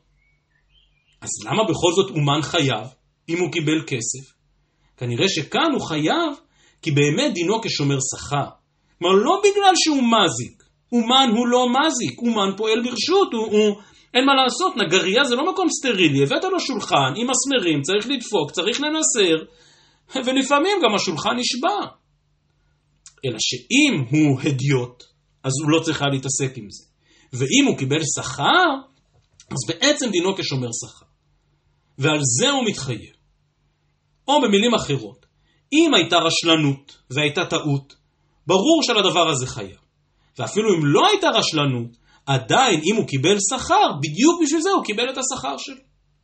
אז למה בכל זאת אומן חייב אם הוא קיבל כסף? כנראה שכאן הוא חייב כי באמת דינו כשומר שכר. כלומר לא בגלל שהוא מזיק. אומן הוא לא מזיק, אומן פועל ברשות, אין מה לעשות, נגריה זה לא מקום סטרילי, הבאת לו שולחן עם מסמרים, צריך לדפוק, צריך לנסר, ולפעמים גם השולחן נשבע. אלא שאם הוא הדיוט, אז הוא לא צריך להתעסק עם זה. ואם הוא קיבל שכר, אז בעצם דינו כשומר שכר. ועל זה הוא מתחייב. או במילים אחרות, אם הייתה רשלנות והייתה טעות, ברור שעל הדבר הזה חייב. ואפילו אם לא הייתה רשלנות, עדיין אם הוא קיבל שכר, בדיוק בשביל זה הוא קיבל את השכר שלו.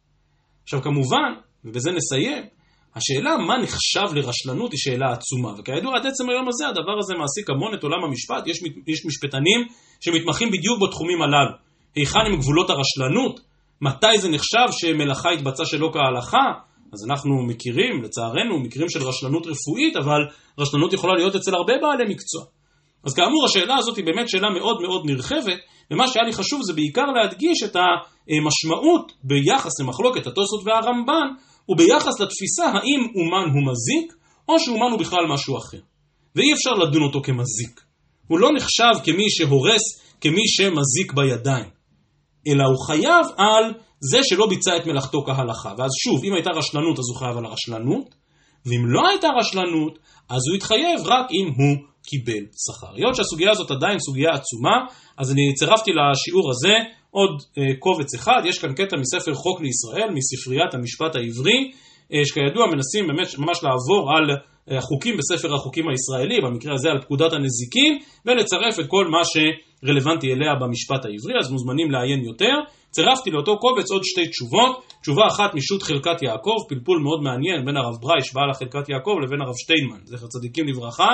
עכשיו כמובן, ובזה נסיים, השאלה מה נחשב לרשלנות היא שאלה עצומה, וכידוע עד עצם היום הזה הדבר הזה מעסיק המון את עולם המשפט. יש משפטנים שמתמחים בדיוק בתחומים הללו. היכן הם גבולות הרשלנות? מתי זה נחשב שמלאכה התבצעה שלא כהלכה? אז אנחנו מכירים, לצערנו, מקרים של רשלנות רפואית, אבל רשלנות יכולה להיות אצל הרבה בעלי מקצוע. אז כאמור, השאלה הזאת היא באמת שאלה מאוד מאוד נרחבת, ומה שהיה לי חשוב זה בעיקר להדגיש את המשמעות ביחס למחלוקת התוספות והרמב"ן, וביחס לתפיסה האם אומן הוא מזיק, או שאומן הוא בכלל משהו אחר. ואי אפשר לדון אותו כמזיק. הוא לא נחשב כמי שהורס, כמי שמזיק בידיים. אלא הוא חייב על זה שלא ביצע את מלאכתו כהלכה. ואז שוב, אם הייתה רשלנות, אז הוא חייב על הרשלנות, ואם לא הייתה רשלנות, אז הוא יתחייב רק אם הוא קיבל שכר. היות שהסוגיה הזאת עדיין סוגיה עצומה, אז אני צירפתי לשיעור הזה עוד קובץ אחד. יש כאן קטע מספר חוק לישראל, מספריית המשפט העברי, שכידוע מנסים באמת ממש לעבור על החוקים בספר החוקים הישראלי, במקרה הזה על פקודת הנזיקים, ולצרף את כל מה שרלוונטי אליה במשפט העברי, אז מוזמנים לעיין יותר. צירפתי לאותו קובץ עוד שתי תשובות, תשובה אחת משו"ת חלקת יעקב, פלפול מאוד מעניין בין הרב ברייש בעל חלקת יעקב לבין הרב שטיינמן, זכר צדיקים לברכה,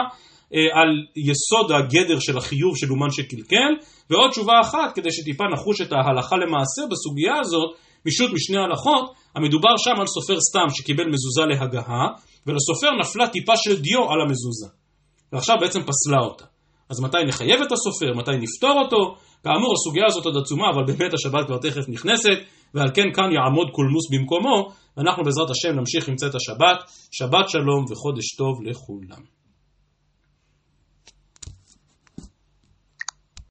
על יסוד הגדר של החיוב של אומן שקלקל, ועוד תשובה אחת כדי שטיפה נחוש את ההלכה למעשה בסוגיה הזאת, משו"ת משני הלכות. המדובר שם על סופר סתם שקיבל מזוזה להגהה, ולסופר נפלה טיפה של דיו על המזוזה, ועכשיו בעצם פסלה אותה. אז מתי נחייב את הסופר, מתי נפתור אותו? כאמור הסוגיה הזאת עוד עצומה, אבל באמת השבת כבר תכף נכנסת, ועל כן כאן יעמוד קולמוס במקומו, ואנחנו בעזרת השם נמשיך עם צאת השבת. שבת שלום וחודש טוב לכולם.